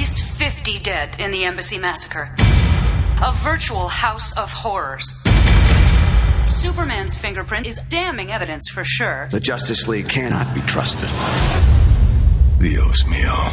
least 50 dead in the Embassy massacre. A virtual house of horrors. Superman's fingerprint is damning evidence for sure. The Justice League cannot be trusted. Dios mío.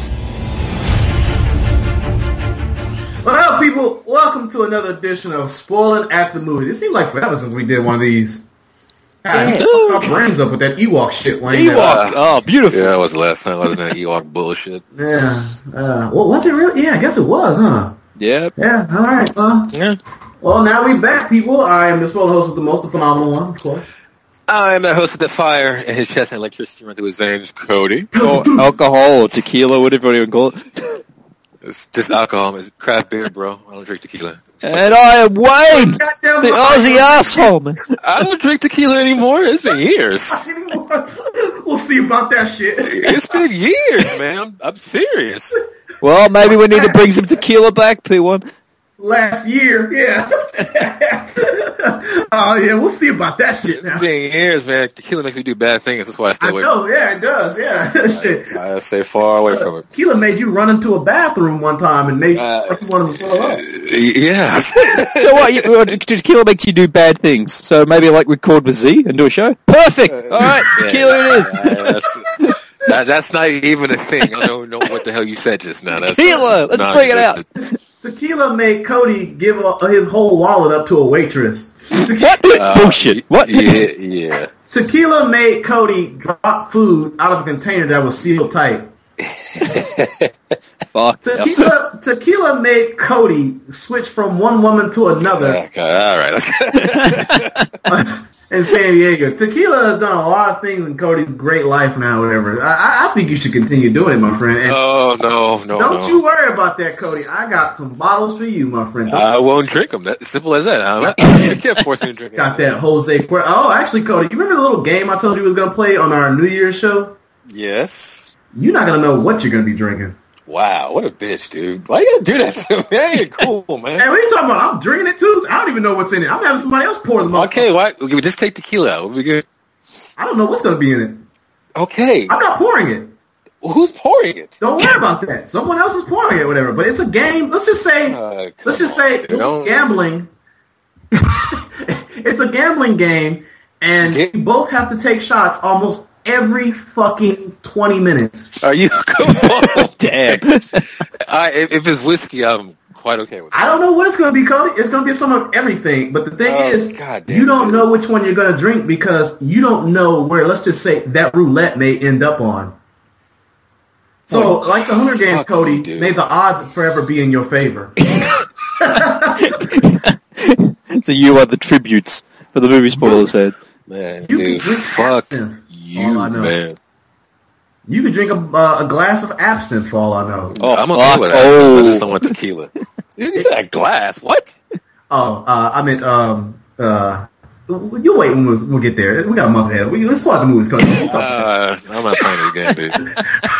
Well, people, welcome to another edition of Spoiling at the Movies. It seems like forever since we did one of these. God, you fucked our brains up with that Ewok shit. Oh, beautiful. Yeah, that was the last time. Wasn't that Ewok bullshit? Yeah. Well, was it really? Yeah, I guess it was, huh? Yep. Yeah, all right. Yeah. Well, now we back, people. I am the spoiler host with the most, the phenomenal one, of course. I am the host of the fire in his chest and electricity run through his veins, Cody. Or alcohol or tequila, whatever you call it. It's just alcohol. It's craft beer, bro. I don't drink tequila. And I am Wayne, the Aussie asshole, man. I don't drink tequila anymore. It's been years. We'll see about that shit. It's been years, man. I'm serious. Well, maybe we need to bring some tequila back, P1. Last year, yeah. Oh, yeah, we'll see about that shit now. It's been years, man. Tequila makes me do bad things. That's why I stay away from it. Yeah, it does, yeah. Shit. I stay far away from it. Tequila made you run into a bathroom one time and made you wanted to throw up. Yeah. So what, tequila makes you do bad things. So maybe like record with Z and do a show? Perfect! Alright, tequila it is. That's not even a thing. I don't know what the hell you said just now. That's tequila! Let's bring it out. Tequila made Cody give his whole wallet up to a waitress. What? Bullshit. What? Yeah. Tequila made Cody drop food out of a container that was sealed tight. Fuck. Tequila made Cody switch from one woman to another. Okay, all right. In San Diego. Tequila has done a lot of things in Cody's great life now, whatever. I think you should continue doing it, my friend. And no. Don't you worry about that, Cody. I got some bottles for you, my friend. I won't drink them. That's simple as that. I can't force me to drink them. Got that Jose. Oh, actually, Cody, you remember the little game I told you was going to play on our New Year's show? Yes. You're not going to know what you're going to be drinking. Wow, what a bitch, dude. Why you gotta do that to me? That ain't cool, man. Hey, what are you talking about? I'm drinking it too? I don't even know what's in it. I'm having somebody else pour them up. Okay, why? We just take tequila out. We'll be good. I don't know what's going to be in it. Okay. I'm not pouring it. Well, who's pouring it? Don't worry about that. Someone else is pouring it, whatever. But it's a game. Let's just say gambling. It's a gambling game, and we both have to take shots almost every fucking 20 minutes. Are you cool? Damn. If it's whiskey, I'm quite okay with it. I don't know what it's going to be, Cody. It's going to be some of everything. But the thing is, you don't know which one you're going to drink because you don't know where, let's just say, that roulette may end up on. So, like the Hunger Games, Cody, may the odds forever be in your favor. So you are the tributes for the movie spoilers head. Man, dude, fuck you, man. You could drink a glass of absinthe for all I know. Oh, I'm okay with that. I just don't want tequila. You said a glass? What? Oh, I meant, you wait when we'll get there. We got a month ahead. Let's start the movies. I'm not playing this game, dude.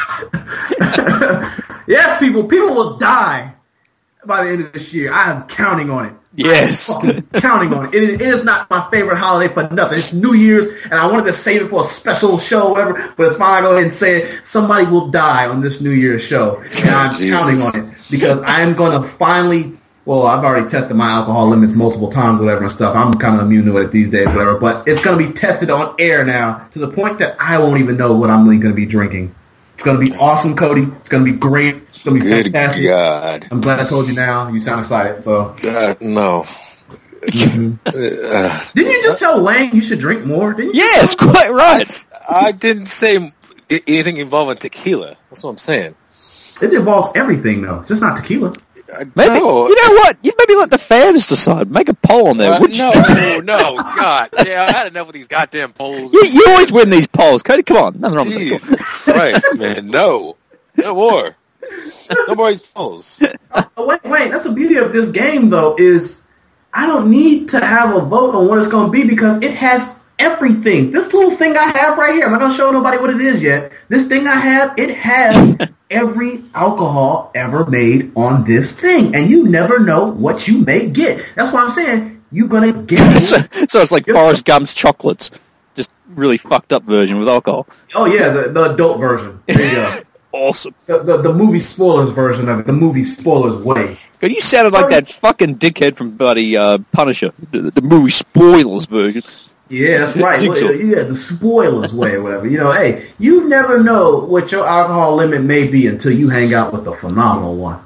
Yes, people will die by the end of this year. I am counting on it. Yes. I'm counting on it. It is not my favorite holiday for nothing. It's New Year's, and I wanted to save it for a special show or whatever, but it's fine. I go ahead and say it. Somebody will die on this New Year's show, and I'm counting on it because I'm going to finally, well, I've already tested my alcohol limits multiple times, whatever and stuff. I'm kind of immune to it these days, whatever, but it's going to be tested on air now to the point that I won't even know what I'm really going to be drinking. It's going to be awesome, Cody. It's going to be great. It's going to be fantastic. Good God. I'm glad I told you now. You sound excited. So no. Didn't you just tell Wayne you should drink more? Didn't you? Yes, quite right. I didn't say anything involving tequila. That's what I'm saying. It involves everything, though. It's just not tequila. Maybe, no. You know what? You maybe let the fans decide. Make a poll on there. No, God. Yeah, I had enough of these goddamn polls. You always win these polls, Cody. Come on. Nothing wrong with that. Jesus Christ, man. No more. No more of these polls. Wait. That's the beauty of this game, though, is I don't need to have a vote on what it's going to be because it has everything. This little thing I have right here, I'm not going to show nobody what it is yet. This thing I have, it has every alcohol ever made on this thing. And you never know what you may get. That's why I'm saying you're going to get it. So it's like Forrest Gump's chocolates. Just really fucked up version with alcohol. Oh, yeah, the adult version. There you go. awesome. The movie spoilers version of it, the movie spoilers way. God, you sounded like that fucking dickhead from bloody Punisher, the movie spoilers version. Yeah, that's right. Yeah, the spoilers way or whatever. You know, hey, you never know what your alcohol limit may be until you hang out with the phenomenal one.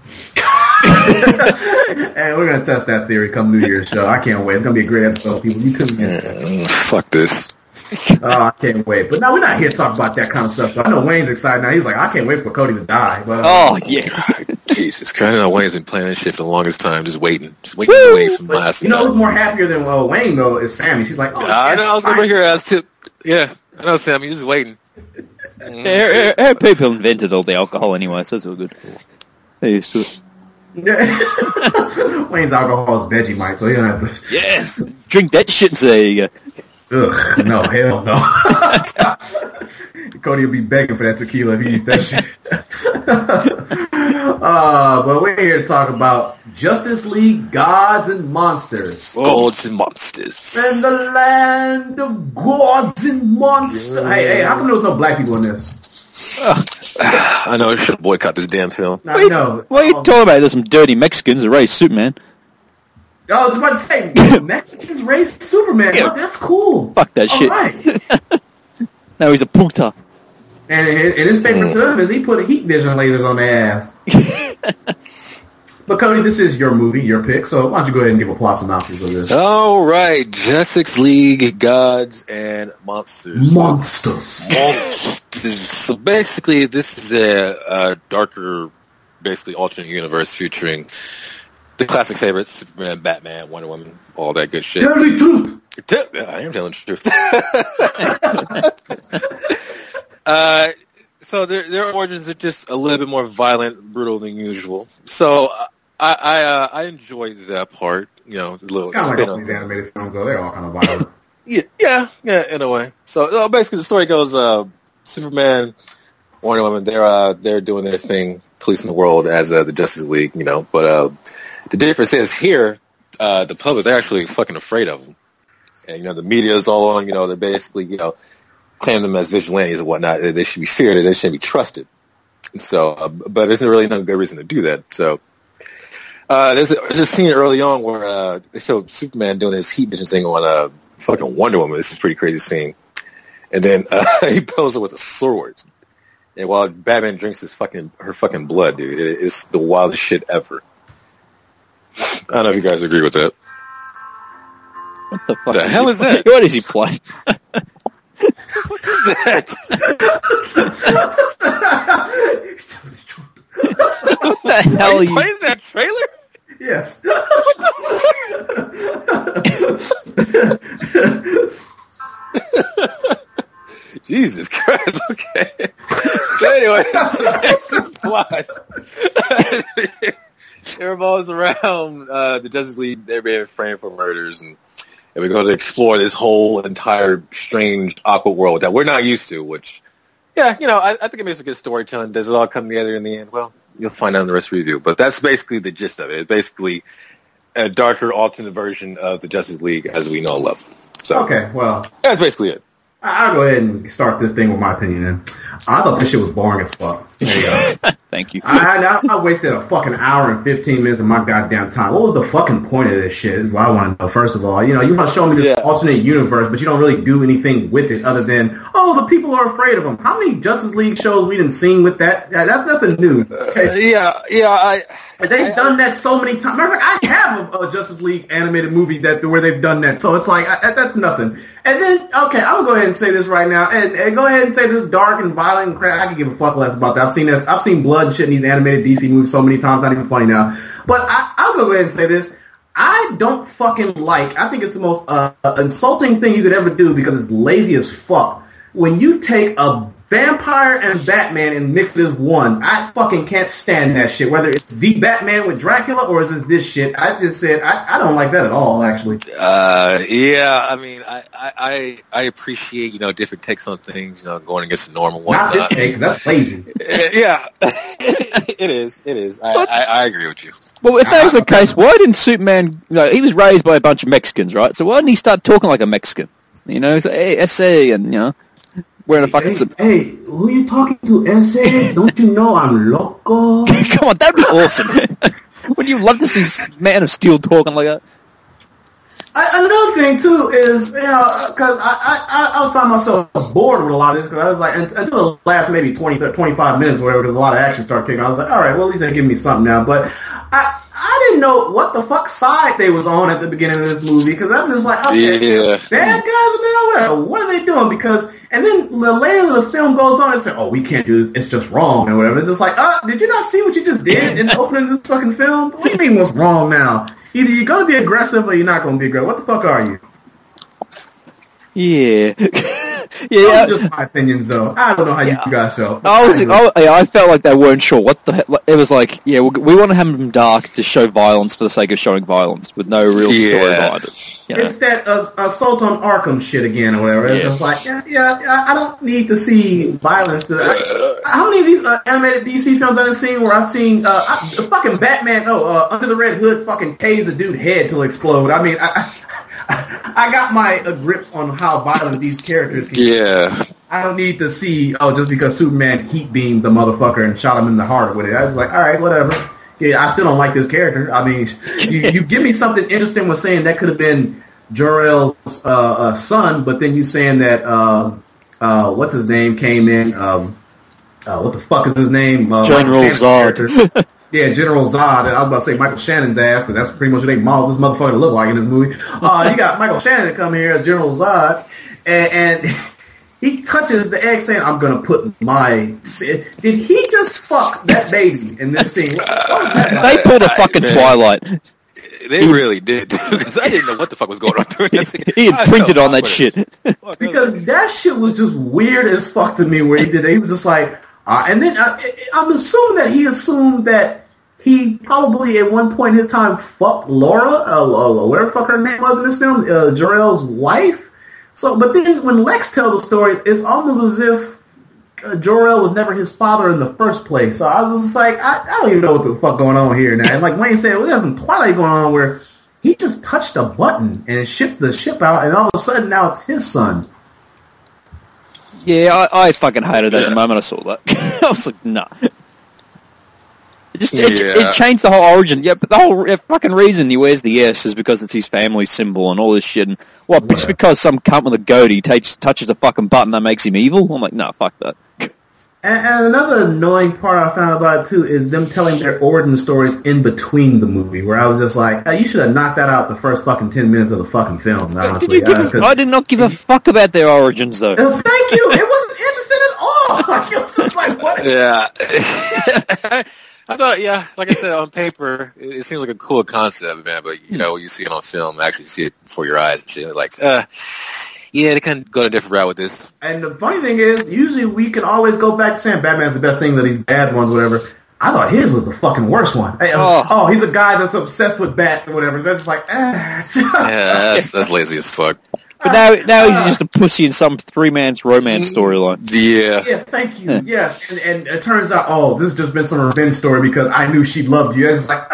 Hey, we're going to test that theory come New Year's show. I can't wait. It's going to be a great episode, people. You couldn't fuck this. I can't wait. But no, we're not here to talk about that kind of stuff. So I know Wayne's excited now. He's like, I can't wait for Cody to die. But, Jesus Christ. I know Wayne's been playing this shit for the longest time, just waiting for Wayne's from last. You know who's more happier than Wayne, though, is Sammy. She's like, I know, I was over here as too. Yeah, I know, Sammy, you're just waiting. Her people invented all the alcohol anyway, so it's all good. They used to it. Wayne's alcohol is Vegemite, so he don't have to. Yes! Drink that shit and say, ugh, no, hell no. Cody will be begging for that tequila if he eats that shit. But we're here to talk about Justice League Gods and Monsters. Gods and Monsters. And the land of gods and monsters. Yeah. Hey, how come there was no black people in this? I know, I should have boycotted this damn film. I know. What are you talking about? There's some dirty Mexicans that raised Superman. I was about to say, Mexicans raised Superman. Yeah. Look, that's cool. Fuck that shit. Right. Now he's a puta. And his favorite term is he put heat vision lasers on their ass. But Cody, this is your movie, your pick, so why don't you go ahead and give a plot synopsis of this? All right, Justice League Gods and Monsters. Monsters. So basically, this is a darker, basically alternate universe featuring the classic favorites: Superman, Batman, Wonder Woman, all that good shit. Tell the truth. I am telling the truth. So their origins are just a little bit more violent, brutal than usual. So I enjoyed that part. You know, the little it's kind of like all these animated films go. They're all kind of violent. yeah, in a way. So basically, the story goes: Superman, Wonder Woman, they're doing their thing, policing the world as the Justice League. You know, but the difference is here, the public, they're actually fucking afraid of them. And, you know, the media is all on, you know, they're basically, you know, claim them as vigilantes and whatnot. They should be feared and they shouldn't be trusted. So, but there's really no good reason to do that. So, there's a scene early on where, they show Superman doing his heat vision thing on, fucking Wonder Woman. This is a pretty crazy scene. And then, he poses her with a sword. And while Batman drinks her fucking blood, dude, it's the wildest shit ever. I don't know if you guys agree with that. What the fuck? The hell is that? What is he playing? What is that? What the hell are you playing that trailer? Yes. Jesus Christ, okay. So anyway, the plot. It revolves around the Justice League. They're being framed for murders, and we're going to explore this whole entire strange, awkward world that we're not used to, which, yeah, you know, I think it makes a good storytelling. Does it all come together in the end? Well, you'll find out in the rest of the review. But that's basically the gist of it. It's basically a darker, alternate version of the Justice League as we know and love. So, okay, well, that's basically it. I'll go ahead and start this thing with my opinion then. I thought this shit was boring as fuck. Thank you. I wasted a fucking hour and 15 minutes of my goddamn time. What was the fucking point of this shit is what I want to know, first of all. You know, you want to show me this alternate universe, but you don't really do anything with it other than, the people are afraid of them. How many Justice League shows we didn't seen with that? That's nothing new. Okay? They've done that so many times. Remember, I have a Justice League animated movie where they've done that, so it's like, that's nothing. And then, okay, I'm going to go ahead and say this right now, and go ahead and say this dark and violent and crap. I can give a fuck less about that. I've seen blood and shit in these animated DC movies so many times, not even funny now. But I'll go ahead and say this. I don't fucking I think it's the most insulting thing you could ever do because it's lazy as fuck. When you take a vampire and Batman and mix it as one, I fucking can't stand that shit. Whether it's the Batman with Dracula or is it this shit, I just said I don't like that at all. Actually, I mean, I appreciate different takes on things, going against the normal one. Not this take, that's lazy. Yeah, it is. I agree with you. Well, if that was the case, why didn't Superman? He was raised by a bunch of Mexicans, right? So why didn't he start talking like a Mexican? So, hey, SA and wearing a fucking... Hey, who you talking to, Ese? Don't you know I'm loco? Come on, that'd be awesome. Wouldn't you love to see Man of Steel talking like that? Another thing, too, is, because I was finding myself bored with a lot of this, because I was like, until the last maybe 20, 25 minutes or whatever, there's a lot of action started kicking. I was like, all right, well, at least they're giving me something now. But I didn't know what the fuck side they was on at the beginning of this movie, because I was just like, okay, bad guys now, what are they doing? Because, and then the later the film goes on and says, oh, we can't do this, it's just wrong, or whatever. It's just like, did you not see what you just did in the opening of this fucking film? What do you mean what's wrong now? Either you're going to be aggressive or you're not going to be aggressive. What the fuck are you? Yeah. Those are just my opinions, though. I don't know how you guys felt. I felt like they weren't sure. What the hell? It was like, we want to have them dark to show violence for the sake of showing violence with no real story behind it. It's that Assault on Arkham shit again or whatever. It's just like, I don't need to see violence. How many of these animated DC films I've seen where I've seen fucking Batman, Under the Red Hood fucking caves a dude's head till explode? I mean, I got my grips on how violent these characters can be. Yeah. I don't need to see, just because Superman heat beamed the motherfucker and shot him in the heart with it. I was like, all right, whatever. Yeah, I still don't like this character. I mean, you give me something interesting with saying that could have been Jor-El's son, but then you saying that, what's his name came in, what the fuck is his name? General Zod. Yeah, General Zod. I was about to say Michael Shannon's ass, because that's pretty much what they modeled this motherfucker to look like in this movie. You got Michael Shannon to come here as General Zod, and he touches the egg saying, I'm going to put my... Did he just fuck that baby in this scene? They pulled a fucking Twilight. They really did, because I didn't know what the fuck was going on. He had printed on that shit. Because that shit was just weird as fuck to me, where he did it. He was just like... and then I'm assuming that he assumed that he probably at one point in his time fucked Laura, whatever the fuck her name was in this film, Jor-El's wife. So, but then when Lex tells the stories, it's almost as if Jor-El was never his father in the first place. So I was just like, I don't even know what the fuck going on here now. And like Wayne said, there's some Twilight going on where he just touched a button and shipped the ship out, and all of a sudden now it's his son. Yeah, I fucking hated that the moment I saw that. I was like, nah. It changed the whole origin. Yeah, but the whole fucking reason he wears the S is because it's his family symbol and all this shit. And just because some cunt with a goatee touches a fucking button that makes him evil? I'm like, nah, fuck that. And another annoying part I found about it too is them telling their origin stories in between the movie, where I was just like, you should have knocked that out the first fucking 10 minutes of the fucking film, honestly. I did not give a fuck about their origins, though. Thank you! It wasn't interesting at all! Like, it was just like, what? Yeah. I thought, like I said, on paper, it seems like a cool concept, man, but, when you see it on film, actually see it before your eyes and shit, like, they kind of go a different route with this. And the funny thing is, usually we can always go back to saying Batman's the best thing, that these bad ones, whatever. I thought his was the fucking worst one. He's a guy that's obsessed with bats or whatever. They're just like, that's lazy as fuck. But now he's just a pussy in some three-man's romance storyline. Yeah. Yeah, thank you. Yes. And it turns out, this has just been some revenge story because I knew she loved you. It's like,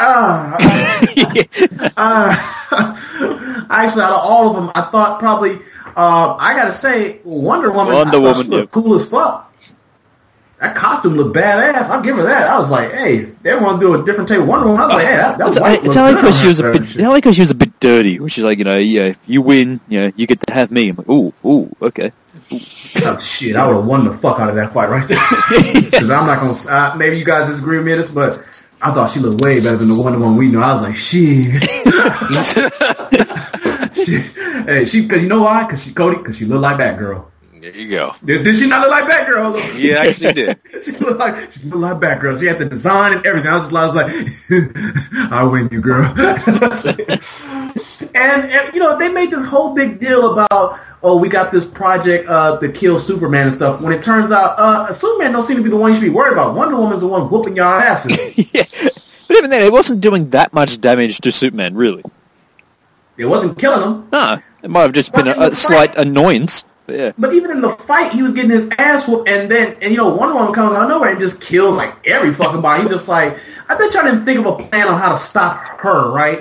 actually, out of all of them, I thought probably, I gotta say, Wonder Woman looked cool as fuck. That costume looked badass. I'll give her that. I was like, hey, they want to do a different take of Wonder Woman. I was like, hey, that was it's only because she was a bit dirty, which is like, you win, you get to have me. I'm like, ooh, okay. Ooh. Oh, shit, I would have won the fuck out of that fight right there. Because I'm not going to, maybe you guys disagree with me on this, but I thought she looked way better than the Wonder Woman we know. I was like, shit. Hey, because you know why? Because she looked like Batgirl. There you go. Did she not look like Batgirl? Yeah, actually did. She looked like Batgirl. She had the design and everything. I was like, I win you, girl. and they made this whole big deal about, we got this project to kill Superman and stuff. When it turns out, Superman don't seem to be the one you should be worried about. Wonder Woman's the one whooping y'all asses. Yeah. But even then, it wasn't doing that much damage to Superman, really. It wasn't killing him. No, it might have just been a slight annoyance. But, yeah. But even in the fight, he was getting his ass whooped, and Wonder Woman comes out of nowhere and just kills like every fucking body. He's just like, I bet y'all didn't think of a plan on how to stop her, right?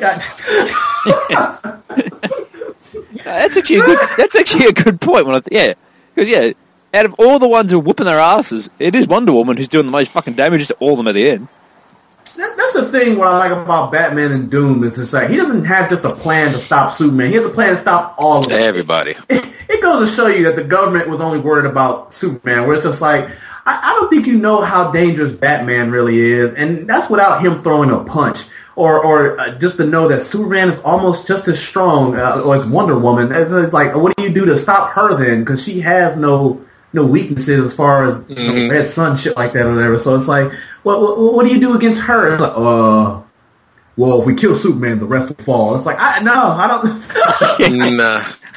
That's actually a good point. Because out of all the ones who are whooping their asses, it is Wonder Woman who's doing the most fucking damage to all of them at the end. That's the thing what I like about Batman and Doom is just like he doesn't have just a plan to stop Superman. He has a plan to stop all of them. Everybody. It goes to show you that the government was only worried about Superman, where it's just like, I don't think you know how dangerous Batman really is, and that's without him throwing a punch. Or just to know that Superman is almost just as strong as Wonder Woman. It's like, what do you do to stop her then? Because she has no weaknesses as far as Red Sun shit like that or whatever. So it's like, what do you do against her? It's like, well, if we kill Superman, the rest will fall. It's like, I don't. Nah.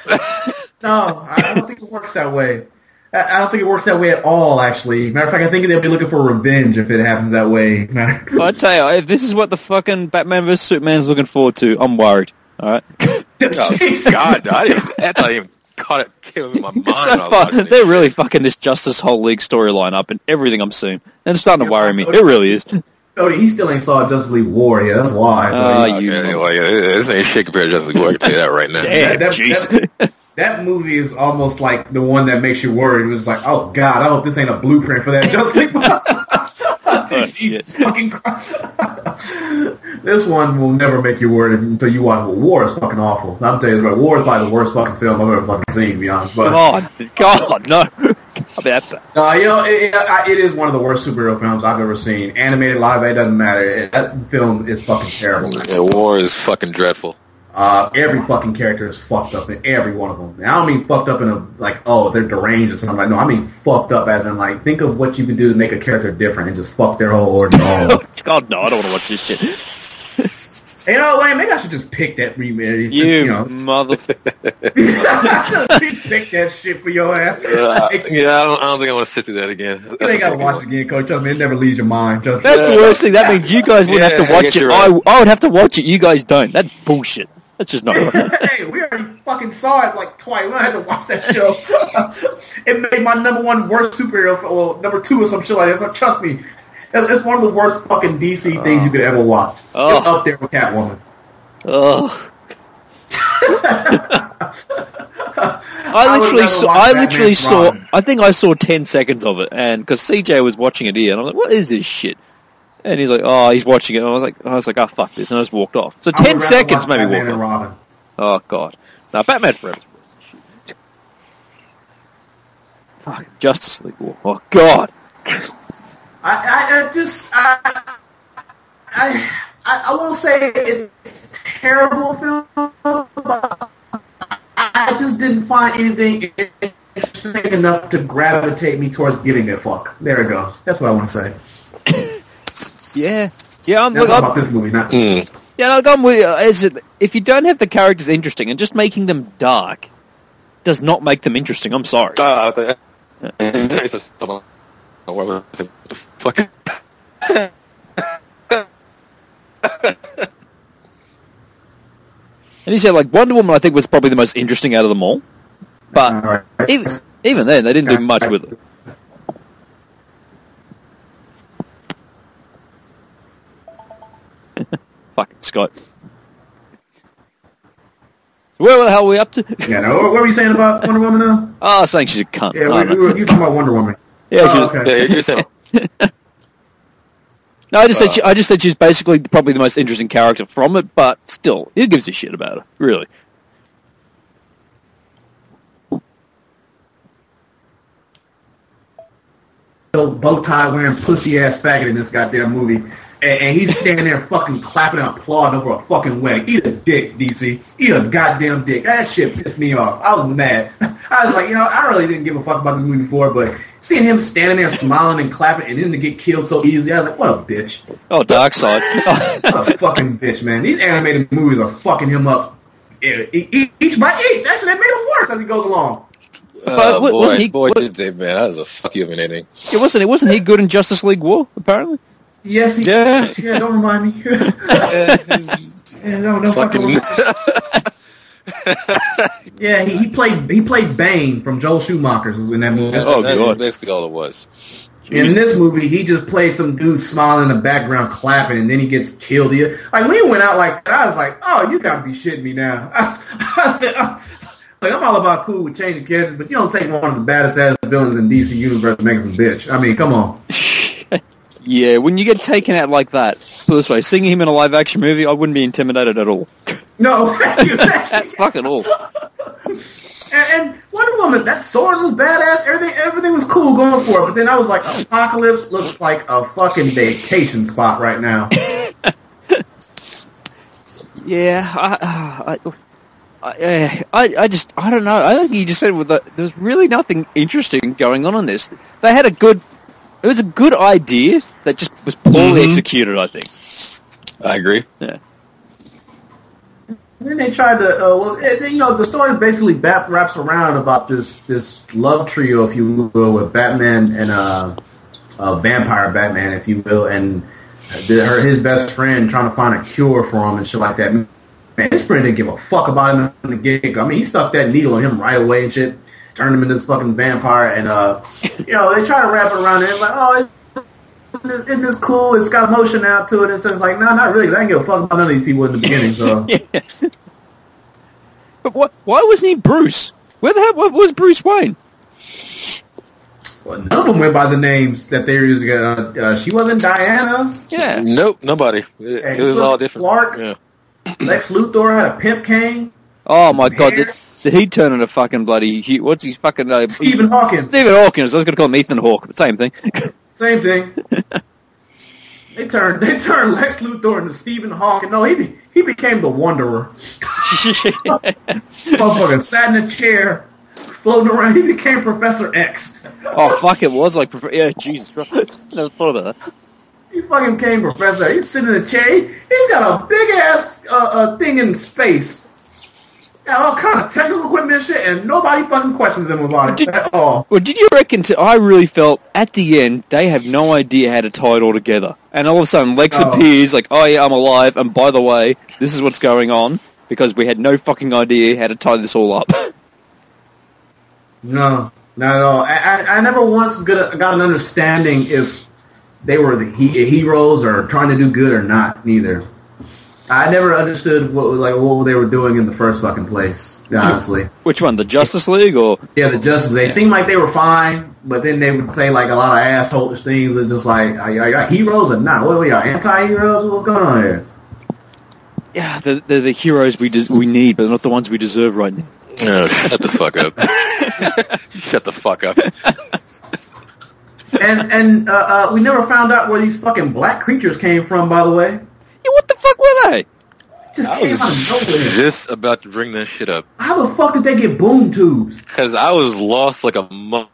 No, I don't think it works that way. I don't think it works that way at all, actually. Matter of fact, I think they'll be looking for revenge if it happens that way. I tell you, if this is what the fucking Batman vs Superman's looking forward to, I'm worried. All right. Oh, God, I thought even caught it came in my mind. They're really fucking this Justice Whole League storyline up and everything I'm seeing. And it's starting to worry me. It really is. Cody, he still ain't saw Justice League War yet. That's why. This ain't shit compared to Justice League War. I can tell you that right now. That movie is almost like the one that makes you worried. It was like, oh God, I hope this ain't a blueprint for that Justice League. Jesus fucking Christ. This one will never make you worried until you watch War. Is fucking awful. I'm telling you, War is probably the worst fucking film I've ever fucking seen, to be honest. But, God, no. I bet that. It is one of the worst superhero films I've ever seen. Animated, live, it doesn't matter. That film is fucking terrible. Yeah, War is fucking dreadful. Every fucking character is fucked up in every one of them. And I don't mean fucked up in a, like, oh, they're deranged or something. Like, no, I mean fucked up as in, like, think of what you can do to make a character different and just fuck their whole origin all up. God, no, I don't want to watch this shit. You know, Wayne, maybe I should just pick that remake. Motherfucker. Pick that shit for your ass. I don't think I want to sit through that again. You ain't got to watch it again, Coach. Trust me, it never leaves your mind. That's the worst thing. That means you guys wouldn't have to watch it. Right. I would have to watch it. You guys don't. That's bullshit. That's just not right. Hey, we already fucking saw it like twice. We don't have to watch that show. It made my number one worst superhero, well, number two or some shit like that. So trust me, it's one of the worst fucking DC things you could ever watch. It's up there with Catwoman. I think I saw 10 seconds of it, and because CJ was watching it here, and I'm like, what is this shit? And he's like, he's watching it. And I was like, fuck this, and I just walked off. So 10 seconds maybe walked off. Robin. Oh God, no, Batman Forever's worse than shit. Fuck, Justice League War. Oh God. I won't say it's a terrible film, but I just didn't find anything interesting enough to gravitate me towards giving a fuck. There it goes. That's what I want to say. Yeah. I'm about this movie, not. Yeah, I'm with you. If you don't have the characters interesting and just making them dark does not make them interesting. I'm sorry. And he said, like, Wonder Woman, I think, was probably the most interesting out of them all. But even then, they didn't do much with it. Fucking Scott. So where the hell are we up to? Yeah, no, what were you saying about Wonder Woman now? I was saying she's a cunt. Yeah, you were talking about Wonder Woman. Yeah, okay. You're saying. No, I just said she's basically probably the most interesting character from it, but still, who gives a shit about her, really? Bow tie wearing pussy ass faggot in this goddamn movie, and he's standing there fucking clapping and applauding over a fucking wedding. Eat a dick, DC. Eat a goddamn dick. That shit pissed me off. I was mad. I was like, I really didn't give a fuck about this movie before, but seeing him standing there smiling and clapping and then to get killed so easily, I was like, what a bitch. Oh, Darkseid. What a fucking bitch, man. These animated movies are fucking him up each by each. Actually, they made him worse as he goes along. But wasn't he? Did they, man? That was a fuck you of an ending. Yeah, wasn't he good in Justice League War? Apparently. Yes, he. Yeah. Yeah, don't remind me. No fucking. Yeah, he played Bane from Joel Schumacher's in that movie. That's basically all it was. And in this movie, he just played some dude smiling in the background, clapping, and then he gets killed. Like when he went out like that, I was like, "Oh, you gotta be shitting me now." I said, Like, I'm all about cool with changing characters, but you don't take one of the baddest ass villains in DC Universe and make him a bitch. I mean, come on. Yeah, when you get taken out like that, put it this way, seeing him in a live-action movie, I wouldn't be intimidated at all. No. That's fucking all. And Wonder Woman, that sword was badass. Everything was cool going for it. But then I was like, Apocalypse looks like a fucking vacation spot right now. Yeah, I don't know. I think you just said there's really nothing interesting going on in this. They had it was a good idea that just was poorly executed, I think. I agree. Yeah. And then they tried to, the story basically wraps around about this love trio, if you will, with Batman and vampire Batman, if you will, and his best friend trying to find a cure for him and shit like that. Man, his friend didn't give a fuck about him in the gig. I mean, he stuck that needle in him right away and shit, turned him into this fucking vampire, and they try to wrap it around it. Like, oh, isn't this cool? It's got emotion now to it. And so it's like, no, not really. I didn't give a fuck about none of these people in the beginning. So, yeah. But why wasn't he Bruce? Where the hell was Bruce Wayne? Well, none of them went by the names that they were using. She wasn't Diana. Yeah. Nope, nobody. It was all different. Clark. Yeah. Lex Luthor had a pimp cane. Oh my god, did he turn into fucking bloody... What's his fucking... Stephen Hawkins. Stephen Hawkins. I was going to call him Ethan Hawke, but same thing. Same thing. They turned Lex Luthor into Stephen Hawking. No, he became the Wanderer. Motherfucker sat in a chair, floating around. He became Professor X. Oh fuck! It was like yeah, Jesus Christ. Never thought about that. He fucking became Professor. He's sitting in a chair. He's got a big ass thing in space. Got all kind of technical equipment and shit, and nobody fucking questions him about it at all. Well, did you reckon? I really felt at the end they have no idea how to tie it all together, and all of a sudden Lex appears like, "Oh yeah, I'm alive," and by the way, this is what's going on because we had no fucking idea how to tie this all up. No, not at all. I never once got an understanding if they were the heroes or trying to do good or not. Neither. I never understood what they were doing in the first fucking place, honestly. Which one, the Justice League or? Yeah, the Justice League. They seemed like they were fine, but then they would say like a lot of asshole things. It's just like, are y'all heroes or not? What are y'all, anti-heroes? What's going on here? Yeah, they're the heroes we need, but they're not the ones we deserve right now. Oh, shut the fuck up. Shut the fuck up. And we never found out where these fucking black creatures came from, by the way. Yeah, what the fuck were they? Just I came was out of nowhere. just about to bring that shit up. How the fuck did they get boom tubes? Because I was lost like a motherfucker.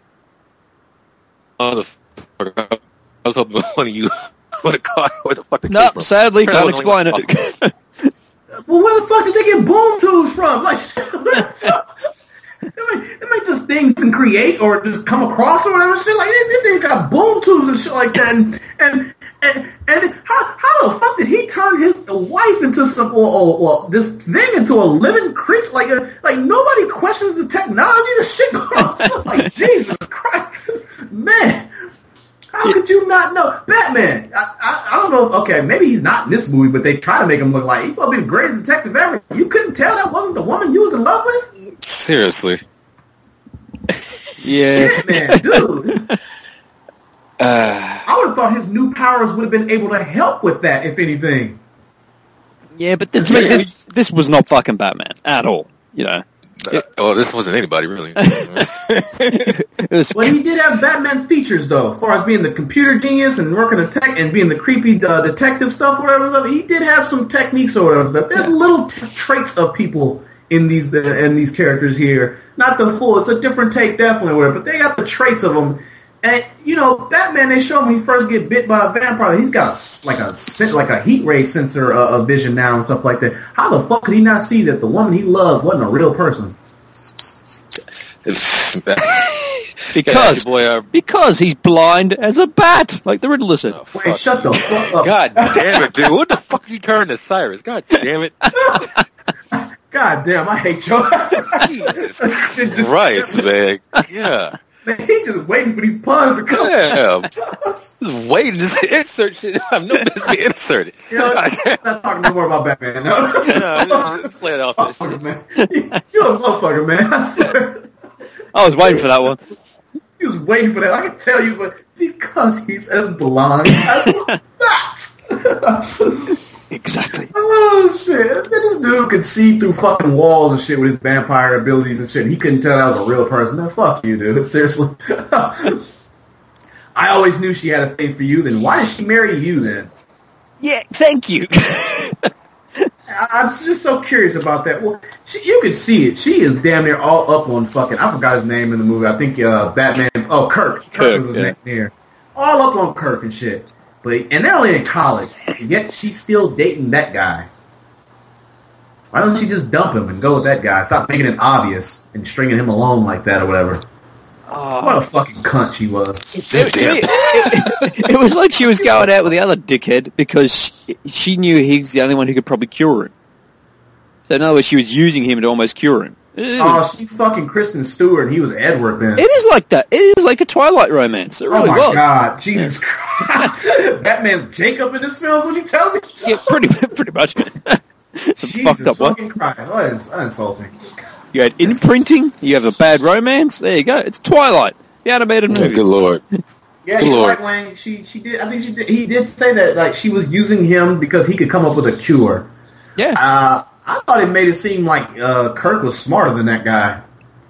I was hoping one of you would have caught where the fuck they came from. Sadly, can't explain it. Well, where the fuck did they get boom tubes from? Like, they make just things you can create or just come across or whatever shit. Like, they got boom tubes and shit like that. And how the fuck did he turn his wife into some this thing into a living creature? Like nobody questions the technology. The shit going on. Like, Jesus Christ, man. How could you not know? Batman, I don't know. Okay, maybe he's not in this movie, but they try to make him look like he's going to be the greatest detective ever. You couldn't tell that wasn't the woman you was in love with? Seriously. Yeah. Man, dude. I would have thought his new powers would have been able to help with that, if anything. Yeah, but this was not fucking Batman at all, you know. This wasn't anybody, really. Well, he did have Batman features, though, as far as being the computer genius and working the tech and being the creepy detective stuff, whatever. He did have some techniques or whatever. There's little traits of people in these characters here. Not the full. It's a different take, definitely, whatever. But they got the traits of them. And, Batman, they show him when he first get bit by a vampire, he's got a heat ray sensor of vision now and stuff like that. How the fuck could he not see that the woman he loved wasn't a real person? Because he's blind as a bat, like the Riddler said. Wait, shut the fuck up. God damn it, dude. What the fuck are you turning to Cyrus? God damn it. God damn, I hate you. Jesus Christ, man. Yeah. Man, he's just waiting for these puns to come. Yeah. Just waiting, just insert shit. I know this be inserted. You know, I'm not talking no more about Batman. No, just lay it off. Man. You're a motherfucker, man. I swear. I was waiting for that one. He was waiting for that. I can tell you, but because he's as blind as a bat. Exactly. Oh shit! This dude could see through fucking walls and shit with his vampire abilities and shit. He couldn't tell that was a real person. Now, fuck you, dude. Seriously. I always knew she had a thing for you. Then why did she marry you then? Yeah, thank you. I'm just so curious about that. Well, you could see it. She is damn near all up on fucking. I forgot his name in the movie. I think Batman. Oh, Kirk. Kirk was his next here. All up on Kirk and shit. And they're only in college, yet she's still dating that guy. Why don't she just dump him and go with that guy? Stop making it obvious and stringing him along like that or whatever. What a fucking cunt she was. It was like she was going out with the other dickhead because she knew he's the only one who could probably cure him. So in other words, she was using him to almost cure him. Oh, she's fucking Kristen Stewart and he was Edward then. It is like that. It is like a Twilight romance. It really was. Oh my god, Jesus Christ. Batman Jacob in this film, would you tell me? Yeah, pretty much. It's a Jesus fucked up one. fucking Christ. What insulting. You had imprinting, you have a bad romance, there you go. It's Twilight, the animated movie. Good lord. Yeah, you're right, Wayne. She did. I think she did. He did say that like she was using him because he could come up with a cure. Yeah. I thought it made it seem like Kirk was smarter than that guy.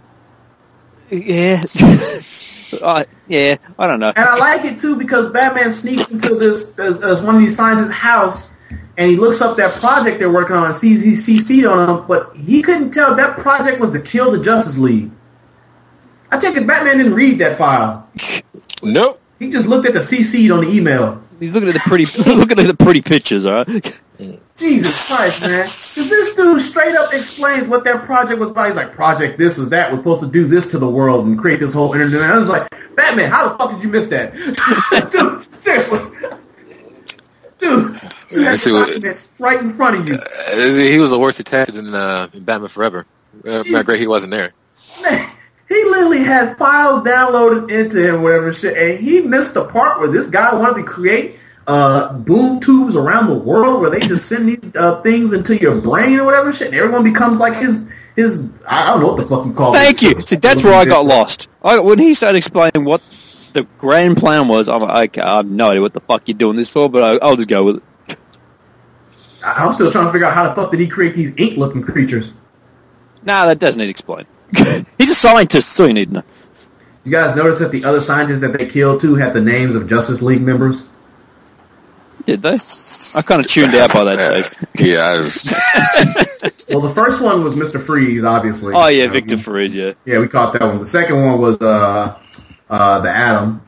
Yeah. Yeah, I don't know. And I like it too because Batman sneaks into this one of these scientists' house and he looks up that project they're working on and sees he's CC'd on him, but he couldn't tell that project was to kill the Justice League. I take it Batman didn't read that file. Nope. He just looked at the CC'd on the email. He's looking at the pretty pictures, alright? Jesus Christ, man. Because this dude straight up explains what their project was about. He's like, project this was that was supposed to do this to the world and create this whole internet. And I was like, Batman, how the fuck did you miss that? Dude, seriously. Dude, that's right in front of you. He was a worse detective than Batman Forever. How great he wasn't there. Man, he literally had files downloaded into him, whatever shit, and he missed the part where this guy wanted to create boom tubes around the world where they just send these things into your brain or whatever shit, and everyone becomes like his I don't know what the fuck you call it. Thank you. See, that's where I got lost. When he started explaining what the grand plan was, I'm like, okay, I have no idea what the fuck you're doing this for, but I'll just go with it. I'm still trying to figure out how the fuck did he create these ink-looking creatures. Nah, that doesn't need explain. He's a scientist, so you need to know. You guys notice that the other scientists that they killed too had the names of Justice League members? Did they? I kind of tuned out by that stage. Yeah. Well, the first one was Mr. Freeze, obviously. Oh, yeah, Victor Freeze, yeah. Yeah, we caught that one. The second one was the Atom.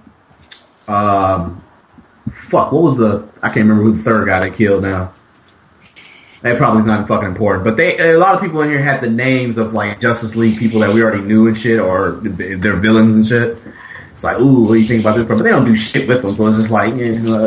What was I can't remember who the third guy they killed now. That probably is not fucking important. But a lot of people in here had the names of, like, Justice League people that we already knew and shit, or their villains and shit. It's like, ooh, what do you think about this? But they don't do shit with them, so it's just like,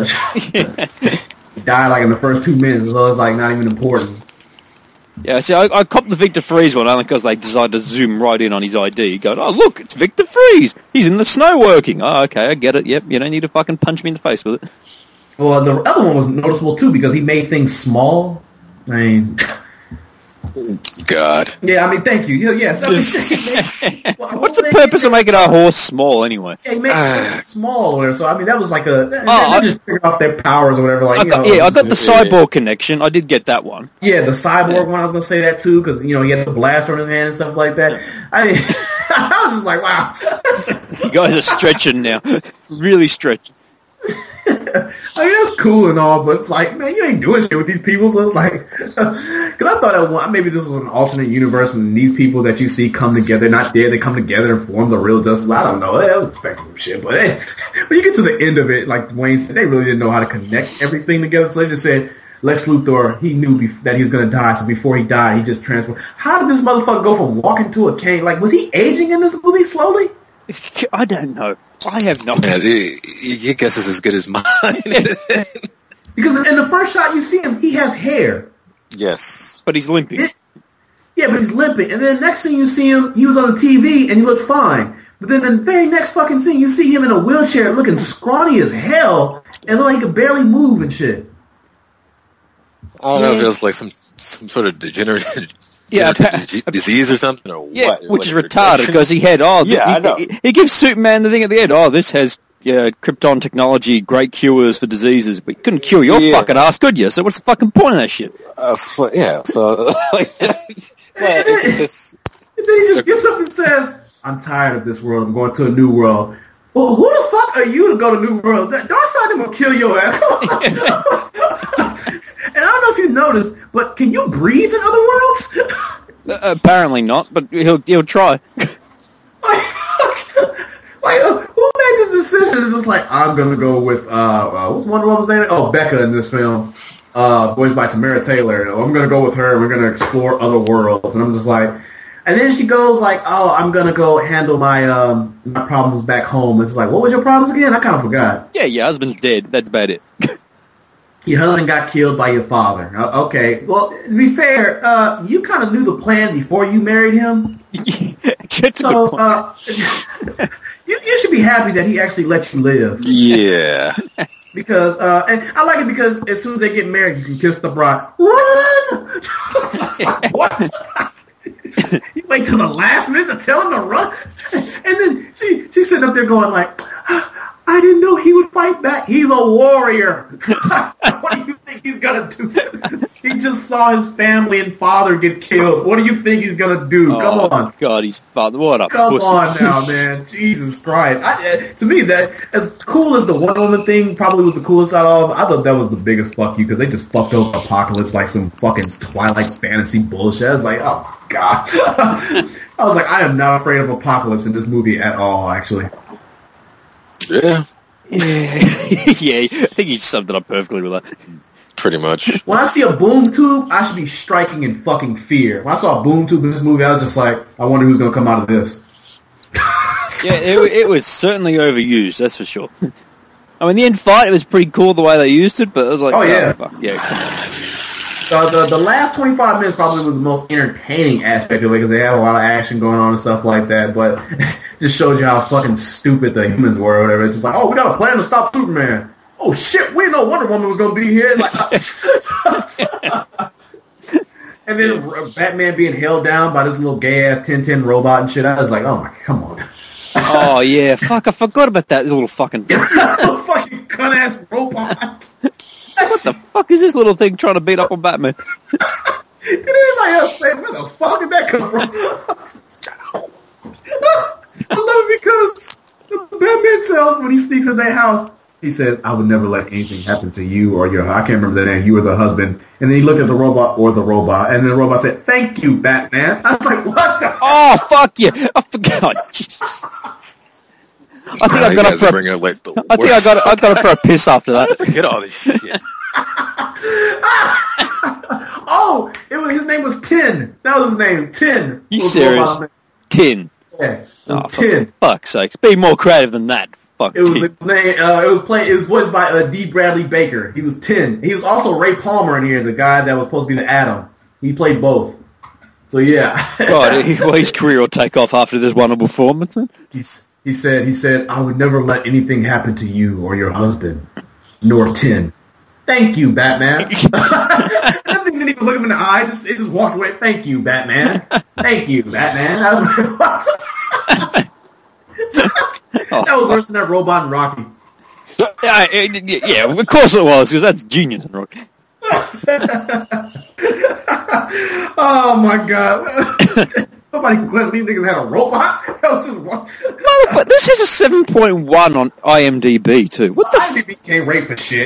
he died, like, in the first 2 minutes, so it's, like, not even important. Yeah, see, I copped the Victor Freeze one only because they decided to zoom right in on his ID. Going, oh, look, it's Victor Freeze. He's in the snow working. Oh, okay, I get it. Yep, you don't need to fucking punch me in the face with it. Well, the other one was noticeable, too, because he made things small. I mean... God. Yeah, I mean, thank you. Yes. What's the purpose of making our horse small, anyway? Yeah, he made it smaller, so, I mean, that was like they just figured off their powers or whatever. Like, I got the cyborg connection. I did get that one. Yeah, the cyborg one, I was going to say that, too, because, he had the blaster on his hand and stuff like that. I mean, I was just like, wow. You guys are stretching now. Really stretching. I mean, that's cool and all, but it's like, man, you ain't doing shit with these people. So it's like, because I thought maybe this was an alternate universe, and these people that you see come together, not dead, they come together and form the real Justice. I don't know. I was expecting some shit, but when you get to the end of it, like Wayne said, they really didn't know how to connect everything together. So they just said Lex Luthor, he knew that he was going to die, so before he died, he just transformed. How did this motherfucker go from walking to a cane? Like, was he aging in this movie slowly? I don't know. I have no idea. Your guess is as good as mine. Because in the first shot you see him, he has hair. Yes. But he's limping. Yeah, but he's limping. And then next thing you see him, he was on the TV and he looked fine. But then the very next fucking scene, you see him in a wheelchair looking scrawny as hell and look like he could barely move and shit. I don't know if it was like some sort of degenerative disease or something, or what? Which is retarded because he had, I know. He gives Superman the thing at the end, this has Krypton technology, great cures for diseases, but you couldn't cure your fucking ass, could you? So what's the fucking point of that shit? So And then he just gets up and says, I'm tired of this world, I'm going to a new world. Well, who the fuck are you to go to New World? Darkseid will kill your ass. And I don't know if you noticed, but can you breathe in other worlds? Apparently not, but he'll try. Who made this decision? It's just like, I'm going to go with, what's Wonder Woman's name? Oh, Becca in this film, voiced by Tamara Taylor. I'm going to go with her. We're going to explore other worlds. And I'm just like, and then she goes like, I'm going to go handle my my problems back home. It's like, what was your problems again? I kind of forgot. Yeah, your husband's dead. That's about it. Your husband got killed by your father. Okay. Well, to be fair, you kind of knew the plan before you married him. So, you should be happy that he actually let you live. Yeah. Because, and I like it because as soon as they get married, you can kiss the bride. Run! What? You wait till the last minute to tell him to run? And then she's sitting up there going like, I didn't know he would fight back. He's a warrior. What do you think he's going to do? He just saw his family and father get killed. What do you think he's going to do? Come on. God, he's father. What a Come pussy. on now, man. Jesus Christ. To me, that as cool as the Wonder Woman thing probably was the coolest out of all, I thought that was the biggest fuck you because they just fucked over Apocalypse like some fucking Twilight fantasy bullshit. I was like, oh, God. I was like, I am not afraid of Apocalypse in this movie at all, actually. Yeah. Yeah, I think he summed it up perfectly with that. Pretty much. When I see a boom tube, I should be striking in fucking fear. When I saw a boom tube in this movie, I was just like, I wonder who's going to come out of this. Yeah, it was certainly overused, that's for sure. I mean, the end fight, it was pretty cool the way they used it, but it was like, fuck. The last 25 minutes probably was the most entertaining aspect of it because they had a lot of action going on and stuff like that, but just showed you how fucking stupid the humans were or whatever. It's just like, we got a plan to stop Superman. Oh shit, we didn't know Wonder Woman was going to be here. Like, and then Batman being held down by this little gay-ass 1010 robot and shit. I was like, oh my, come on. Oh yeah, fuck, I forgot about that little fucking thing. Fucking cunt-ass robot. What the fuck is this little thing trying to beat up on Batman? Did anybody else say, where the fuck did that come from? I love it because Batman tells when he sneaks in their house, he said, I would never let anything happen to you or your, I can't remember the name, you or the husband. And then he looked at the robot, and then the robot said, thank you, Batman. I was like, what the? Oh, fuck you. I forgot. I think I got up for a piss after that. Forget all this shit. His name was Tin. That was his name, Tin. You serious? Tin. Yeah. Tin. For fuck's sake. Be more creative than that. Fuck. It was his name. It was voiced by D. Bradley Baker. He was Tin. He was also Ray Palmer in here, the guy that was supposed to be the Atom. He played both. So yeah. God, his career will take off after this wonderful performance. He said, I would never let anything happen to you or your husband, nor Tin. Thank you, Batman. I didn't even look him in the eye. It just walked away. Thank you, Batman. Thank you, Batman. I was like, what? That was worse than that robot in Rocky. Yeah, of course it was, because that's genius in Rocky. Oh, my God. Nobody questioned these niggas had a robot. But this has a 7.1 on IMDb, too. What the IMDb can't rate for shit.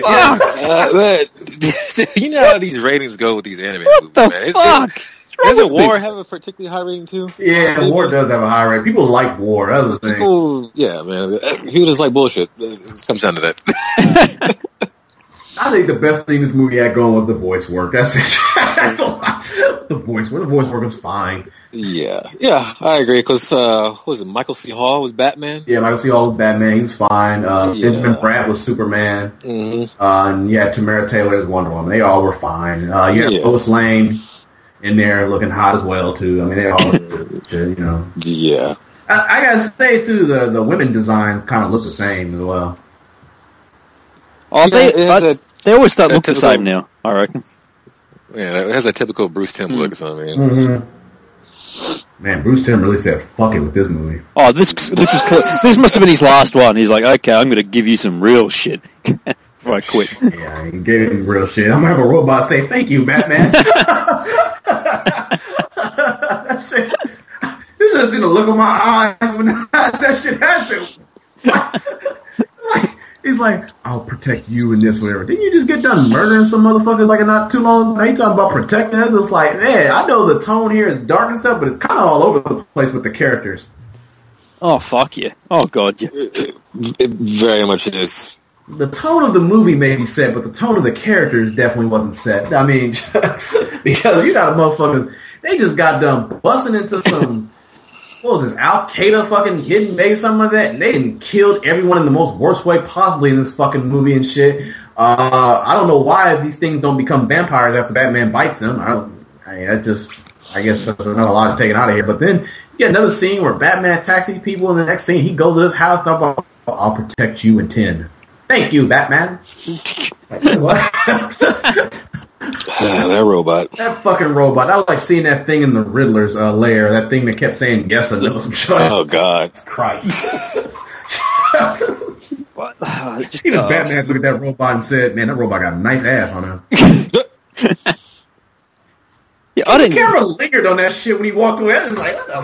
You know how these ratings go with these anime movies, the man. Fuck? Doesn't War have a particularly high rating, too? Yeah, War does have a high rating. People like War. That's the thing. People, yeah, man. People just like bullshit. It comes down to that. I think the best thing this movie had going was the voice work. That's it. The voice work was fine. Yeah, I agree. Because was it Michael C. Hall was Batman? Yeah, Michael C. Hall was Batman. He was fine. Benjamin Bratt was Superman. Mm-hmm. And you had Tamara Taylor as Wonder Woman. They all were fine. You had Lois Lane in there looking hot as well too. I mean, they all, you know. Yeah. I gotta say too, the women designs kind of look the same as well. Oh, they always start look the same now, I reckon. Yeah, it has a typical Bruce Timm look or something. Mm-hmm. Man, Bruce Timm really said "fuck it" with this movie. Oh, this must have been his last one. He's like, okay, I'm going to give you some real shit before I quit. Yeah, he gave him real shit. I'm gonna have a robot say "thank you, Batman." That shit. You should have seen the look on my eyes when that shit happened. He's like, I'll protect you in this, whatever. Didn't you just get done murdering some motherfuckers like not too long? Now you talking about protecting us? It's like, man, I know the tone here is dark and stuff, but it's kind of all over the place with the characters. Oh, fuck yeah. Oh, God, yeah. It very much is. The tone of the movie may be set, but the tone of the characters definitely wasn't set. I mean, because you got motherfuckers, they just got done busting into some... What was this, Al-Qaeda fucking hidden base, something like that? And they done killed everyone in the most worst way possibly in this fucking movie and shit. I don't know why these things don't become vampires after Batman bites them. I guess that's another lot taken out of here. But then you get another scene where Batman attacks these people, and the next scene he goes to this house and talks about, I'll protect you in 10. Thank you, Batman. That robot. That fucking robot. I was like seeing that thing in the Riddler's lair. That thing that kept saying yes or no. Oh, God. Christ. What? Even Batman looked at that robot and said, man, that robot got a nice ass on him. Yeah, I didn't... The camera lingered on that shit when he walked away. I was like, what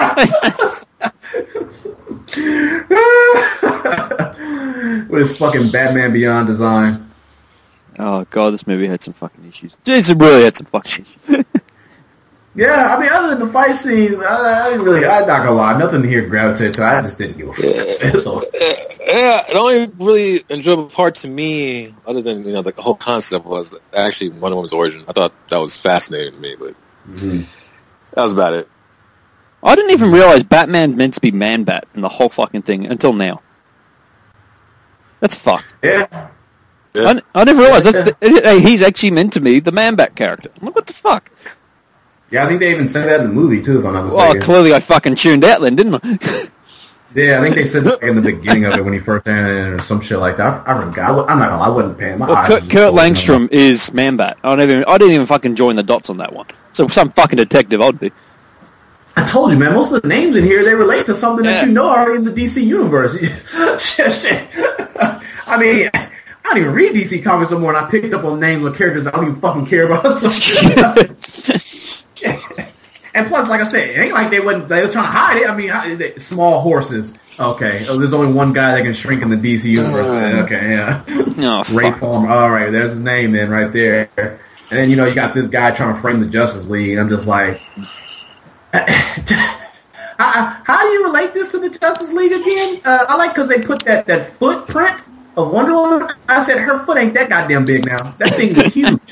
the fuck? With his fucking Batman Beyond design. Oh, God, this movie had some fucking issues. Jason really had some fucking issues. Yeah, I mean, other than the fight scenes, I'm not gonna lie, nothing here gravitated to. I just didn't give a fuck. Yeah, the only really enjoyable part to me, other than, the whole concept, was actually Wonder Woman's origin. I thought that was fascinating to me, but that was about it. I didn't even realize Batman's meant to be Man-Bat in the whole fucking thing until now. That's fucked. Yeah. I never realized he's actually meant to be the Man-Bat character. I'm like, what the fuck? Yeah, I think they even said that in the movie, too, if I'm not mistaken. Well, clearly I fucking tuned out then, didn't I? Yeah, I think they said that in the beginning of it when he first entered or some shit like that. I forgot. I'm not gonna lie, I wasn't paying my eyes. Kurt Langstrom is Man-Bat. I didn't even fucking join the dots on that one. So some fucking detective I'd be. I told you, man, most of the names in here, they relate to something that you know already in the DC universe. Shit. I mean... I don't even read DC comics no more, and I picked up on names of characters I don't even fucking care about. And plus, like I said, it ain't like they were trying to hide it. I mean, small horses. Okay, there's only one guy that can shrink in the DC universe. Okay, yeah. No, Ray Palmer. All right, there's his name then right there. And then, you got this guy trying to frame the Justice League, and I'm just like... How do you relate this to the Justice League again? I like because they put that footprint of Wonder Woman. I said her foot ain't that goddamn big now. That thing is huge.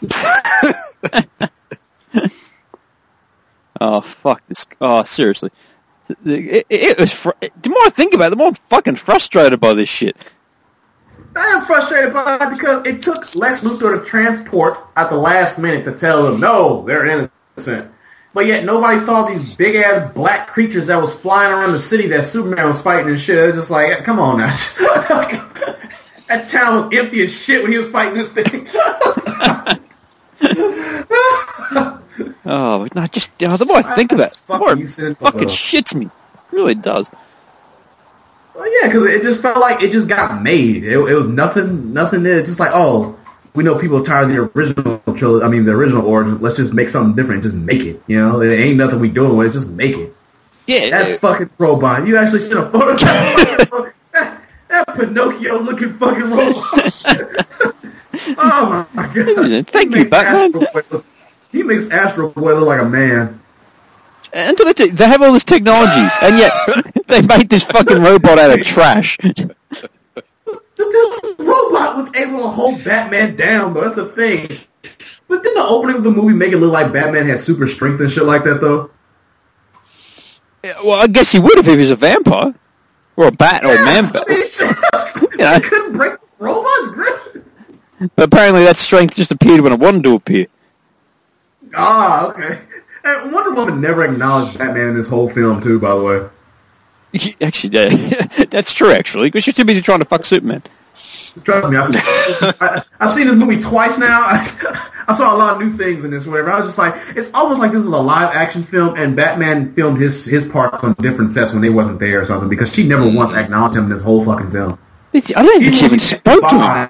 Oh, fuck this. Oh, seriously. It was... the more I think about it, the more I'm fucking frustrated by this shit. I am frustrated by it because it took Lex Luthor to transport at the last minute to tell them, no, they're innocent. But yet nobody saw these big-ass black creatures that was flying around the city that Superman was fighting and shit. It was just like, come on now. That town was empty as shit when he was fighting this thing. Oh, no, just the more I think about it, the more it fucking shits me. It really does. Well, yeah, because it just felt like it just got made. It was nothing there. It's just like, oh, we know people are tired of the original trilogy. I mean, the original origin. Let's just make something different. Just make it. It ain't nothing we doing with it. Just make it. Yeah. That fucking robot. You actually sent a photo. That Pinocchio looking fucking robot. Oh my god. Thank you, Batman. He makes Astro Boy look like a man. And they have all this technology, and yet they made this fucking robot out of trash. The robot was able to hold Batman down, though. That's the thing. But didn't the opening of the movie make it look like Batman had super strength and shit like that, though? Yeah, well, I guess he would if he was a vampire. Or a bat, or a man-bat. He couldn't break the robot's grip. But apparently that strength just appeared when it wanted to appear. Ah, okay. And Wonder Woman never acknowledged Batman in this whole film, too, by the way. Actually, that's true, actually, because she's too busy trying to fuck Superman. Trust me, I've seen this movie twice now. I saw a lot of new things in this, whatever. I was just like, it's almost like this is a live action film, and Batman filmed his parts on different sets when they wasn't there or something, because she never once acknowledged him in this whole fucking film. I don't think she even spoke to him.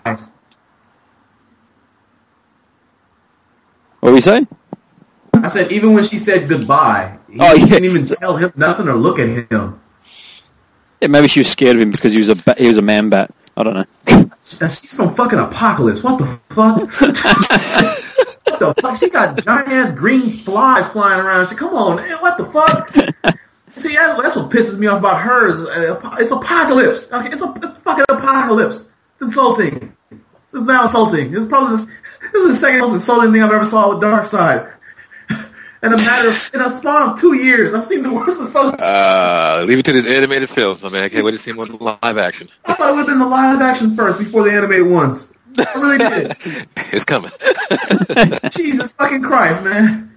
What were you saying? I said, even when she said goodbye, he didn't even tell him nothing or look at him. Yeah, maybe she was scared of him because he was a man bat. I don't know. She's from fucking Apocalypse. What the fuck? What the fuck? She got giant ass green flies flying around. Come on, man. What the fuck? See, that's what pisses me off about her. It's Apocalypse. Okay, it's fucking Apocalypse. It's insulting. This is now insulting. This is the second most insulting thing I've ever saw with Darkseid. In a span of 2 years, I've seen the worst insulting. Leave it to this animated film. I mean, I can't wait to see him on live action. I thought it would have been the live action first before the animated ones. I really did. It's coming. Jesus fucking Christ, man.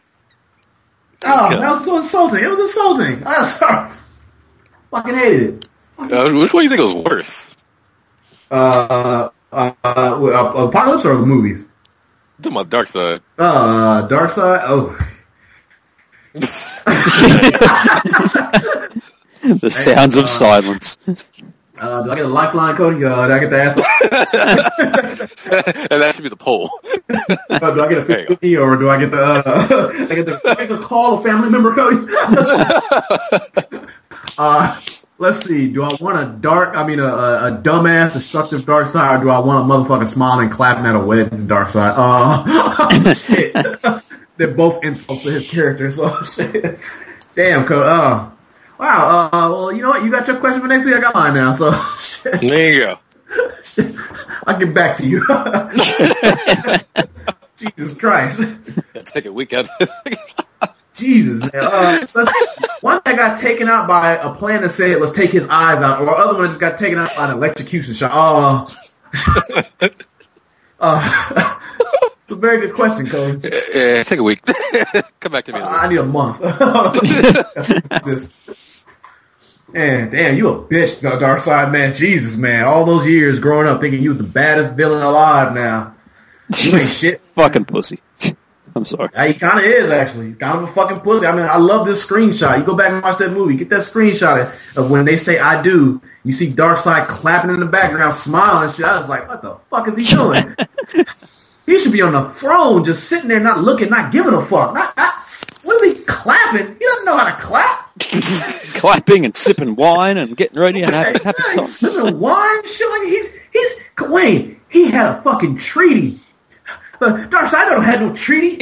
That was so insulting. It was insulting. I'm sorry. Fucking hated it. Which one do you think was worse? Apocalypse or the movies? I'm talking about Darkseid. Darkseid? Oh. The sounds of silence. Do I get a lifeline, Cody? Do I get the answer? And that should be the poll. Do I get a 50 or do I get the call a family member, Cody? Let's see. Do I want a dumbass, destructive Darkseid, or do I want a motherfucker smiling and clapping at a wedding Darkseid? Shit. They're both insults to his character, so shit. Damn, Cody. Wow. Well, you know what? You got your question for next week. I got mine now. So shit. There you go. I'll get back to you. Jesus Christ. Take a week out. Jesus, man. One that got taken out by a plan to say it was take his eyes out, or other one just got taken out by an electrocution shot. It's a very good question, Cody. Yeah, take a week. Come back to me. I need a month. Man, damn, you a bitch, Darkseid, man. Jesus, man. All those years growing up thinking you was the baddest villain alive now. You ain't shit. Fucking pussy. I'm sorry. Yeah, he kind of is, actually. He's kind of a fucking pussy. I mean, I love this screenshot. You go back and watch that movie. Get that screenshot of when they say I do. You see Darkseid clapping in the background, smiling and shit. I was like, what the fuck is he doing? He should be on the throne, just sitting there, not looking, not giving a fuck. What is he clapping? He doesn't know how to clap. Clapping and sipping wine and getting ready and having he's sipping wine, shit like Wayne. He had a fucking treaty. Darkseid don't have no treaty.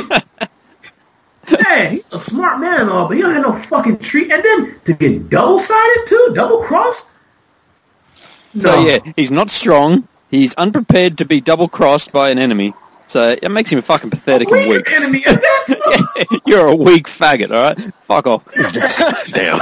Man, he's a smart man and all, but he don't have no fucking treaty. And then to get double-sided too, double-crossed. No. So yeah, he's not strong. He's unprepared to be double-crossed by an enemy. So it makes him fucking pathetic and weak. Enemy. You're a weak faggot, alright? Fuck off. Damn.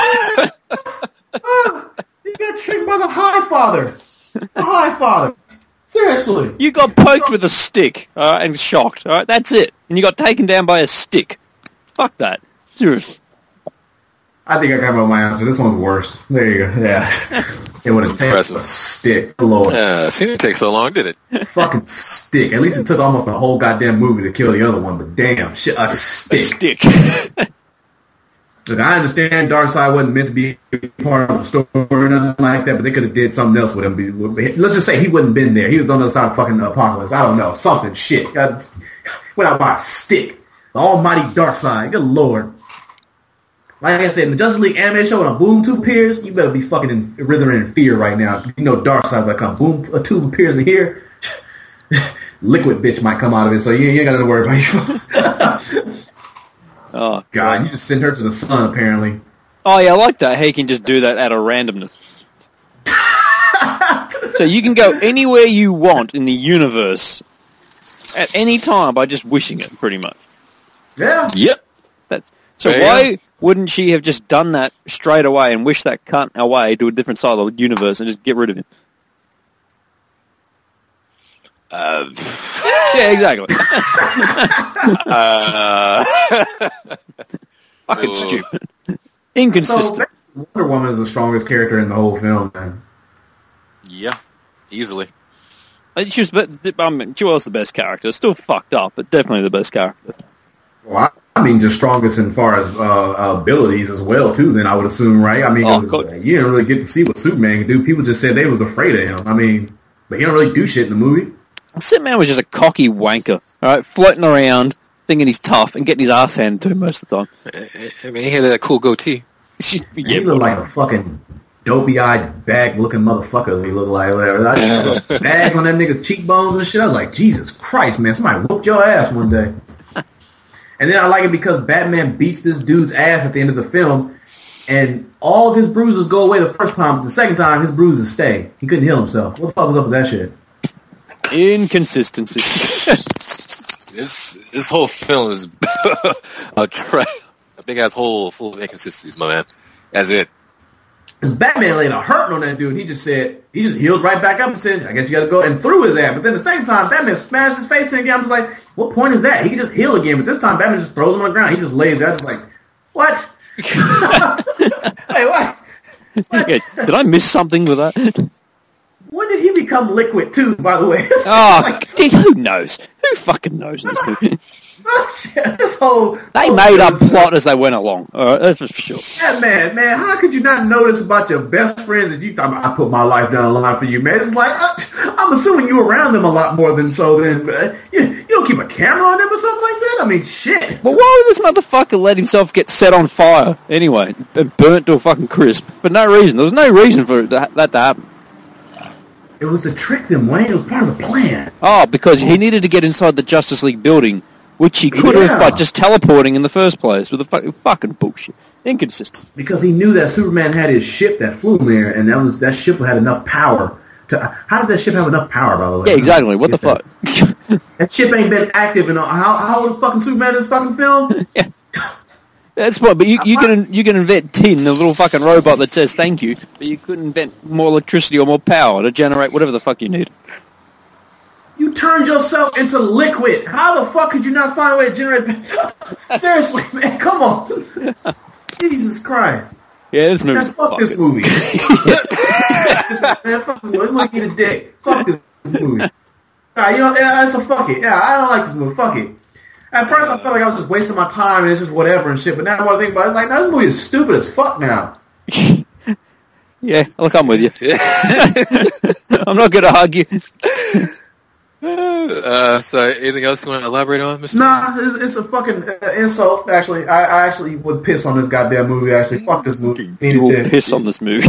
You got tricked by the High Father. The High Father. Seriously. You got poked with a stick, alright, and shocked, alright? That's it. And you got taken down by a stick. Fuck that. Seriously. I think I got my answer. This one's worse. There you go. Yeah. It would have taken a stick. Lord. Seemed to take so long, did it? Fucking stick. At least it took almost a whole goddamn movie to kill the other one, but damn, shit, a stick. A stick. Look, I understand Darkseid wasn't meant to be part of the story or nothing like that, but they could have did something else with him. Let's just say he wouldn't have been there. He was on the other side of fucking Apocalypse. I don't know. Something. Shit. Went out by a stick. The almighty Darkseid. Good lord. Like I said, in the Justice League anime show, when a boom tube appears, you better be fucking writhing in fear right now. You know Darkseid's like, come boom, a tube appears in here, liquid bitch might come out of it, so you ain't got to worry about you. Oh God, you just send her to the sun, apparently. Oh yeah, I like that. How you can just do that out of randomness. So you can go anywhere you want in the universe at any time by just wishing it, pretty much. Yeah. Yep. So why wouldn't she have just done that straight away and wish that cunt away to a different side of the universe and just get rid of him? Yeah, exactly. Fucking stupid. Inconsistent. So Wonder Woman is the strongest character in the whole film, man. Yeah, easily. She was the best character. Still fucked up, but definitely the best character. Well, I mean, just strongest as far as abilities as well, too, then I would assume, right? I mean, you didn't really get to see what Superman could do. People just said they was afraid of him. I mean, but he don't really do shit in the movie. Superman was just a cocky wanker, alright? Floating around, thinking he's tough, and getting his ass handed to him most of the time. I mean, he had that cool goatee. He looked like a fucking dopey-eyed, bag-looking motherfucker. He looked like whatever. I just put bags on that nigga's cheekbones and shit. I was like, Jesus Christ, man! Somebody whooped your ass one day. And then I like it because Batman beats this dude's ass at the end of the film, and all of his bruises go away the first time. But the second time, his bruises stay. He couldn't heal himself. What the fuck was up with that shit? Inconsistency. This whole film is a big ass hole full of inconsistencies, my man. That's it. Because Batman laid a hurting on that dude. He just healed right back up and said, I guess you gotta go, and threw his ass. But then at the same time, Batman smashed his face in again. I'm just like, what point is that? He can just heal again. But this time, Batman just throws him on the ground. He just lays there. Just like, what? Hey, what? Yeah, did I miss something with that? When did he become liquid, too, by the way? Dude, who knows? Who fucking knows in this movie? This whole... They made up plot as they went along. That's for sure. Yeah, man, how could you not notice about your best friends if you thought, I put my life down the line for you, man? It's like, I'm assuming you were around them a lot more than so then. You don't keep a camera on them or something like that? I mean, shit. Well, why would this motherfucker let himself get set on fire anyway and burnt to a fucking crisp? For no reason. There was no reason for that to happen. It was to trick them, Wayne. It was part of the plan. Oh, because he needed to get inside the Justice League building, which he could have by just teleporting in the first place with the fucking bullshit. Inconsistent. Because he knew that Superman had his ship that flew there, and that ship had enough power to... How did that ship have enough power, by the way? Yeah, exactly. What the fuck? That ship ain't been active in... How old is fucking Superman in this fucking film? Yeah. That's what, but you can invent Tin, the little fucking robot that says thank you, but you couldn't invent more electricity or more power to generate whatever the fuck you need. You turned yourself into liquid. How the fuck could you not find a way to generate... Seriously, man, come on. Jesus Christ. Yeah, this movie. Fuck this movie. Man, fuck this movie. I'm gonna get a dick. Fuck this movie. So fuck it. Yeah, I don't like this movie. Fuck it. At first, I felt like I was just wasting my time and it's just whatever and shit. But now I want to think about it, like, this movie is stupid as fuck now. Yeah, look, I'm with you. I'm not going to argue. So, anything else you want to elaborate on, Mr. Nah, it's a fucking insult, actually. I actually would piss on this goddamn movie, actually. Fuck this movie. You will piss on this movie.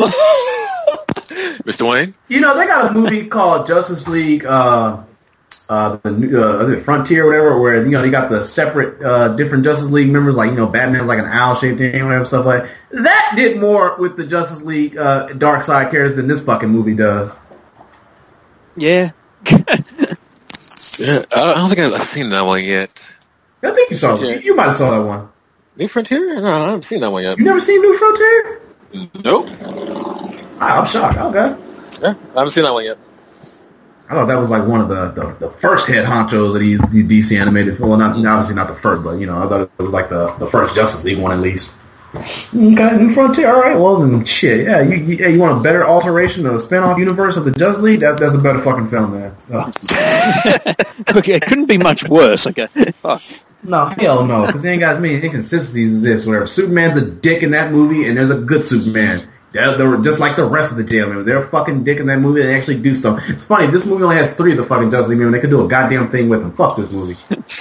Mr. Wayne? You know, they got a movie called Justice League, the Frontier or whatever, where, you know, you got the separate, different Justice League members, like, you know, Batman's like an owl-shaped thing, whatever, stuff like that. That did more with the Justice League, Dark Side characters than this fucking movie does. Yeah. Yeah, I don't think I've seen that one yet. I think you saw it. You might have saw that one. New Frontier? No, I haven't seen that one yet. You never seen New Frontier? Nope. I'm shocked. Okay. Yeah, I haven't seen that one yet. I thought that was like one of the first head honchos that he DC animated for. Well, obviously not the first, but, you know, I thought it was like the first Justice League one at least. Okay, New Frontier. All right, well then, shit. Yeah, you want a better alteration of the spin-off universe of the Justice League? That's a better fucking film, man. Oh. Okay, it couldn't be much worse. Okay. Fuck. No, hell no, because they ain't got as many inconsistencies as this. Whatever. Superman's a dick in that movie, and there's a good Superman. They're just like the rest of the jail members. They're a fucking dick in that movie. They actually do stuff. It's funny. This movie only has 3 of the fucking Justice League members. They could do a goddamn thing with them. Fuck this movie.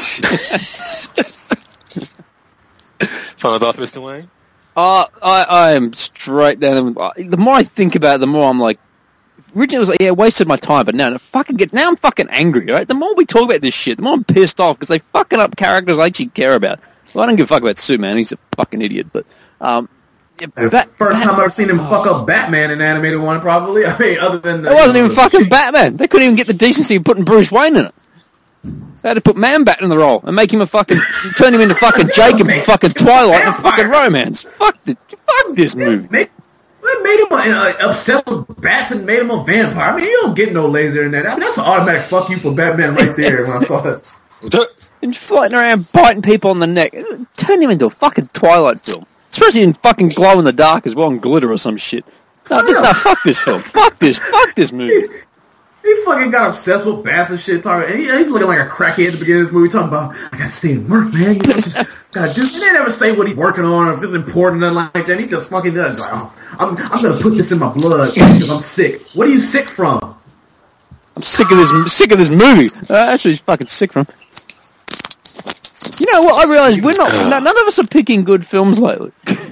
Final thoughts, Mr. Wayne? I am straight down. The more I think about it, the more I'm like, originally it was like, yeah, wasted my time, but now I'm fucking angry, right? The more we talk about this shit, the more I'm pissed off because they fucking up characters I actually care about. Well, I don't give a fuck about Superman. He's a fucking idiot, but, first time I've ever seen him fuck up Batman in an animated one, probably. I mean, other than... It wasn't even fucking Batman. They couldn't even get the decency of putting Bruce Wayne in it. They had to put Man-Bat in the role and make him turn him into fucking Jacob and fucking Twilight and fucking Romance. Fuck this movie. They made him obsessed with bats and made him a vampire. I mean, you don't get no laser in that. I mean, that's an automatic fuck you for Batman right there when I saw that. And floating around biting people on the neck. Turn him into a fucking Twilight film. Especially in fucking glow in the dark as well, and glitter or some shit. No, fuck this film. Fuck this movie. He fucking got obsessed with baths and shit. And he's looking like a crackhead at the beginning of this movie, talking about, I gotta stay at work, man. Gotta do. They never say what he's working on or if it's important or nothing like that. He just fucking does. Like, oh, I'm gonna put this in my blood because I'm sick. What are you sick from? I'm sick of this movie. That's what he's fucking sick from. You know what? I realize none of us are picking good films lately.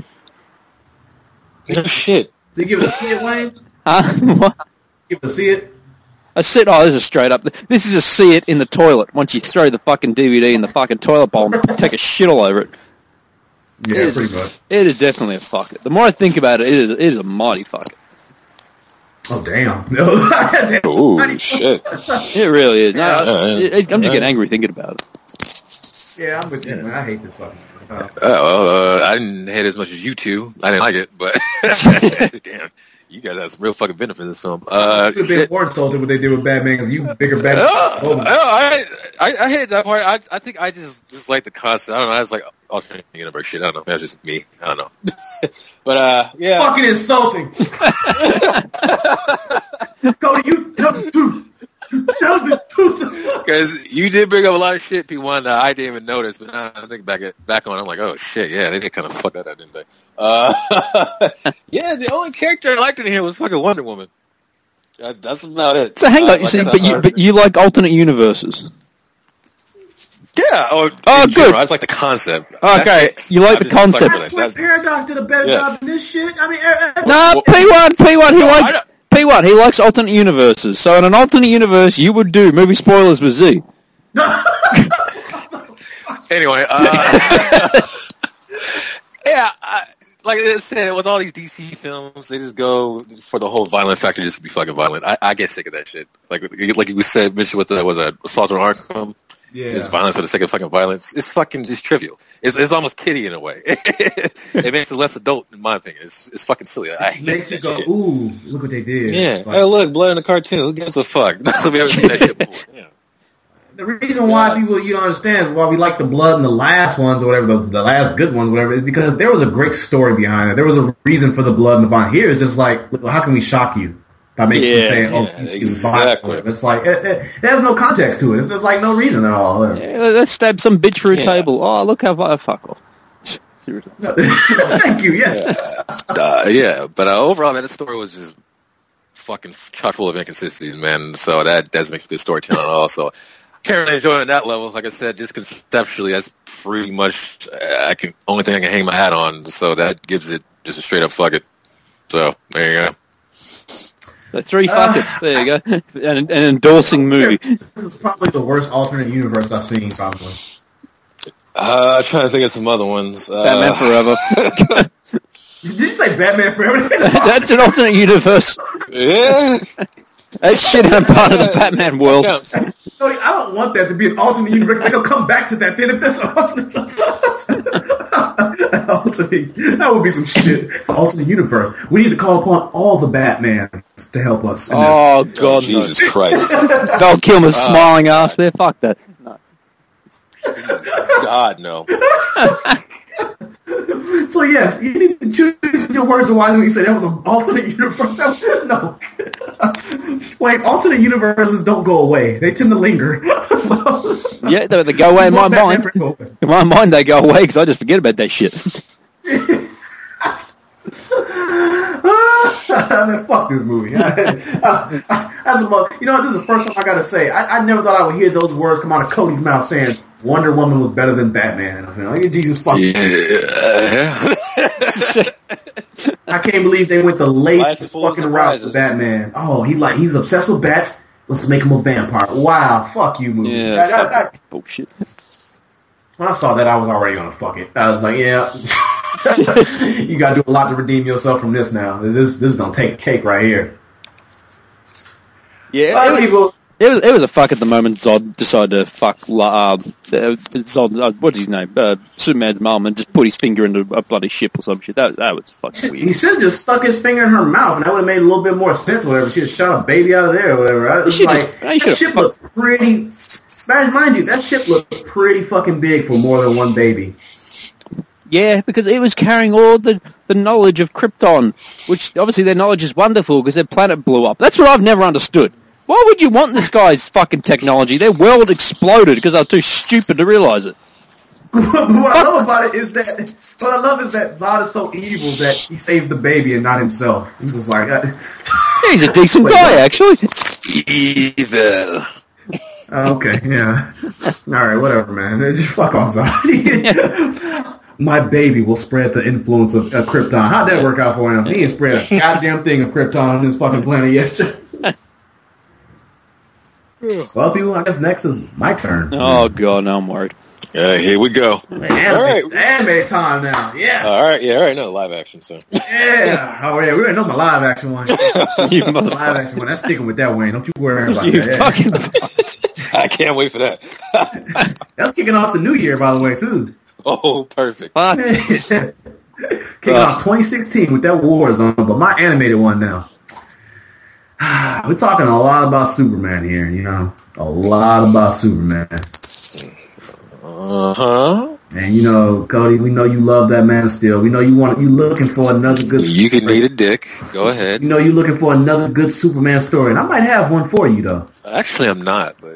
No shit. Did you give it a see it, Wayne? What? Give it a see it? This is straight up. This is a see it in the toilet. Once you throw the fucking DVD in the fucking toilet bowl and take a shit all over it. Yeah, pretty much. It is definitely a fuck it. The more I think about it, it is a mighty fuck it. Oh, damn. No. Oh, shit. It really is. No, I'm just getting angry thinking about it. Yeah, I'm with you, man. I hate this fucking stuff. I didn't hate it as much as you two. I didn't like it, but damn. You guys have some real fucking benefit in this film. Could have been more insulted what they did with Batman because you bigger Batman. I hated that part. I think I just like the concept. I don't know. I was like alternate universe shit. I don't know. That's just me. I don't know. But yeah. Fucking insulting. Cody, you tell the truth. Tell the truth. Because you did bring up a lot of shit, P1, that I didn't even notice. But now I think back on, I'm like, oh shit, yeah, they did kind of fuck that up, didn't they? Yeah, the only character I liked in here was fucking Wonder Woman. That's about it. So hang on, but you like alternate universes? Yeah. Good. General, I just like the concept. Okay, you like the concept. Paradox did a better job than this shit. I mean, no, P1, he likes alternate universes. So in an alternate universe, you would do movie spoilers with Z. Anyway, yeah, like I said, with all these DC films, they just go for the whole violent factor just to be fucking violent. I get sick of that shit. Like you said, mentioned with Assault on Arkham. Yeah. It's violence for the sake of fucking violence. It's fucking just trivial. It's almost kiddie in a way. It makes it less adult, in my opinion. It's fucking silly. It makes you go, shit. Ooh, look what they did. Yeah. Like, hey, look, blood in the cartoon. Who gives a fuck? We haven't seen that shit before. Yeah. The reason why you don't understand why we like the blood in the last ones or whatever, the last good ones, whatever, is because there was a great story behind it. There was a reason for the blood in the bond. Here it's just like, how can we shock you? By making you say, exactly. It's like, there's no context to it. It's just like no reason at all. Yeah, let's stab some bitch through a table. Oh, look how fuck off. Thank you, yes. Yeah, but overall, man, the story was just fucking chock full of inconsistencies, man. So that doesn't make a good storytelling at all. So I can't really enjoy it on that level. Like I said, just conceptually, that's pretty much only thing I can hang my hat on. So that gives it just a straight up fuck it. So there you go. So 3 fuckets. There you go. An endorsing movie. It's probably the worst alternate universe I've seen, probably. I'm trying to think of some other ones. Batman Forever. Did you say Batman Forever? That's an alternate universe. Yeah. That shit ain't part of the Batman world. I don't want that to be an alternate universe. They'll come back to that then if that's alternate. That would be some shit. It's an alternate universe. We need to call upon all the Batmans to help us. Oh, God, Jesus Christ. Don't kill my smiling ass there. Fuck that. No. God, no. So yes, you need to choose your words wisely when you say that was an alternate universe. No. Wait, alternate universes don't go away. They tend to linger. Yeah, they go away in my mind. In my mind, they go away because I just forget about that shit. Man, fuck this movie. You know, this is the first time I gotta say, I never thought I would hear those words come out of Cody's mouth saying Wonder Woman was better than Batman. I mean, like, Jesus fucking. Yeah. I can't believe they went the latest fucking route for Batman. Oh, he's obsessed with bats. Let's make him a vampire. Wow, fuck you, movie. Yeah, bullshit. When I saw that, I was already gonna fuck it. I was like, yeah. You gotta do a lot to redeem yourself from this now. This is gonna take cake right here. Yeah, it was a fuck at the moment. Zod decided to fuck Zod. What's his name? Superman's mum, and just put his finger into a bloody ship or some shit. That was fucking weird. He should have just stuck his finger in her mouth, and that would have made a little bit more sense. Or whatever. She just shot a baby out of there, or whatever. That ship looked pretty. Mind you, that ship looked pretty fucking big for more than one baby. Yeah, because it was carrying all the knowledge of Krypton, which obviously their knowledge is wonderful because their planet blew up. That's what I've never understood. Why would you want this guy's fucking technology? Their world exploded because they were too stupid to realize it. What I love about it is that Zod is so evil that he saves the baby and not himself. He was like, yeah, he's a decent guy, actually. Evil. Okay, yeah. All right, whatever, man. Just fuck off, Zod. My baby will spread the influence of Krypton. How'd that work out for him? He ain't spread a goddamn thing of Krypton on this fucking planet yet. Well, people, I guess next is my turn. Oh, God, now I'm worried. Here we go. Anime time now. Yes. All right. Yeah. All right. No live action. So. Yeah. Oh yeah. We already know my live action one. Live action one. That's sticking with that, Wayne. Don't you worry about that. Yeah. I can't wait for that. That's kicking off the new year, by the way, too. Oh, perfect. Kicking off 2016 with that Warzone, but my animated one now. We're talking a lot about Superman here. You know, a lot about Superman. Uh-huh. And you know, Cody, we know you love that Man of Steel. We know you looking for another good. You can need a dick. Go ahead. You know you're looking for another good Superman story, and I might have one for you though. Actually, I'm not, but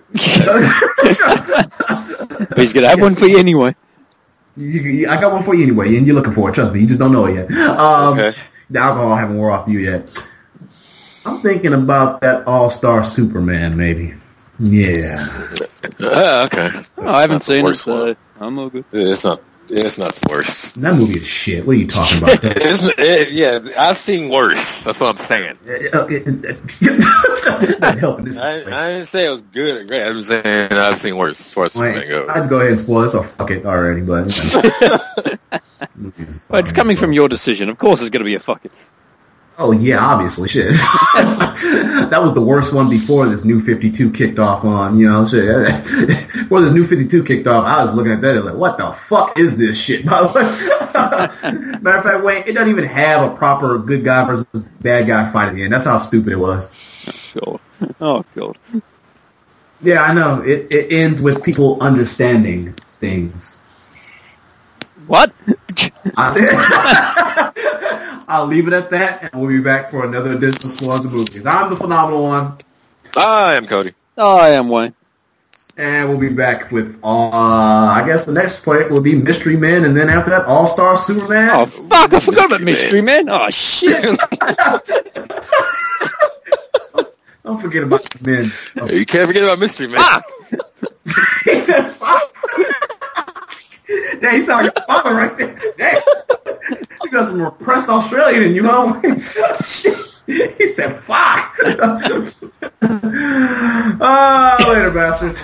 he's gonna have one for you anyway. I got one for you anyway, and you're looking for it. Trust me, you just don't know it yet. Okay. The alcohol haven't wore off you yet. I'm thinking about that All-Star Superman, maybe. Yeah. Okay. I haven't seen it, so I'm all good. It's not the worst. That movie is shit. What are you talking about? Yeah, I've seen worse. That's what I'm saying. Not helping this. I didn't say it was good or great. I'm saying I've seen worse as far as Superman goes. I'd go ahead and spoil it, so fuck it already, but... Well, it's coming from your decision. Of course it's going to be a fuck it. Oh, yeah, obviously, shit. That was the worst one before this New 52 kicked off on, you know, shit. Before this New 52 kicked off, I was looking at that and like, what the fuck is this shit, by the way? Matter of fact, Wayne, it doesn't even have a proper good guy versus bad guy fight at the end. That's how stupid it was. God. Oh, God. Yeah, I know. It ends with people understanding things. What? I'll leave it at that, and we'll be back for another edition of Spoilers of Movies. I'm the Phenomenal One. I am Cody. I am Wayne. And we'll be back with, I guess the next project will be Mystery Men, and then after that, All-Star Superman. Oh, fuck, I forgot about Mystery Men. Oh, shit. Don't forget about the men. Oh. You can't forget about Mystery Men. Fuck! He said, fuck! Yeah, he sounded like a father right there. Damn. You got some repressed Australian in you, know? He said, fuck! Later, bastards.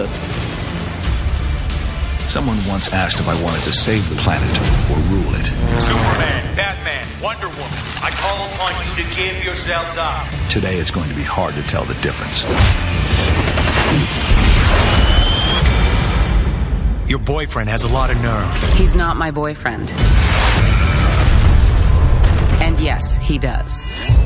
Someone once asked if I wanted to save the planet or rule it. Superman, Batman, Wonder Woman, I call upon you to give yourselves up. Today it's going to be hard to tell the difference. Your boyfriend has a lot of nerve. He's not my boyfriend. And yes, he does.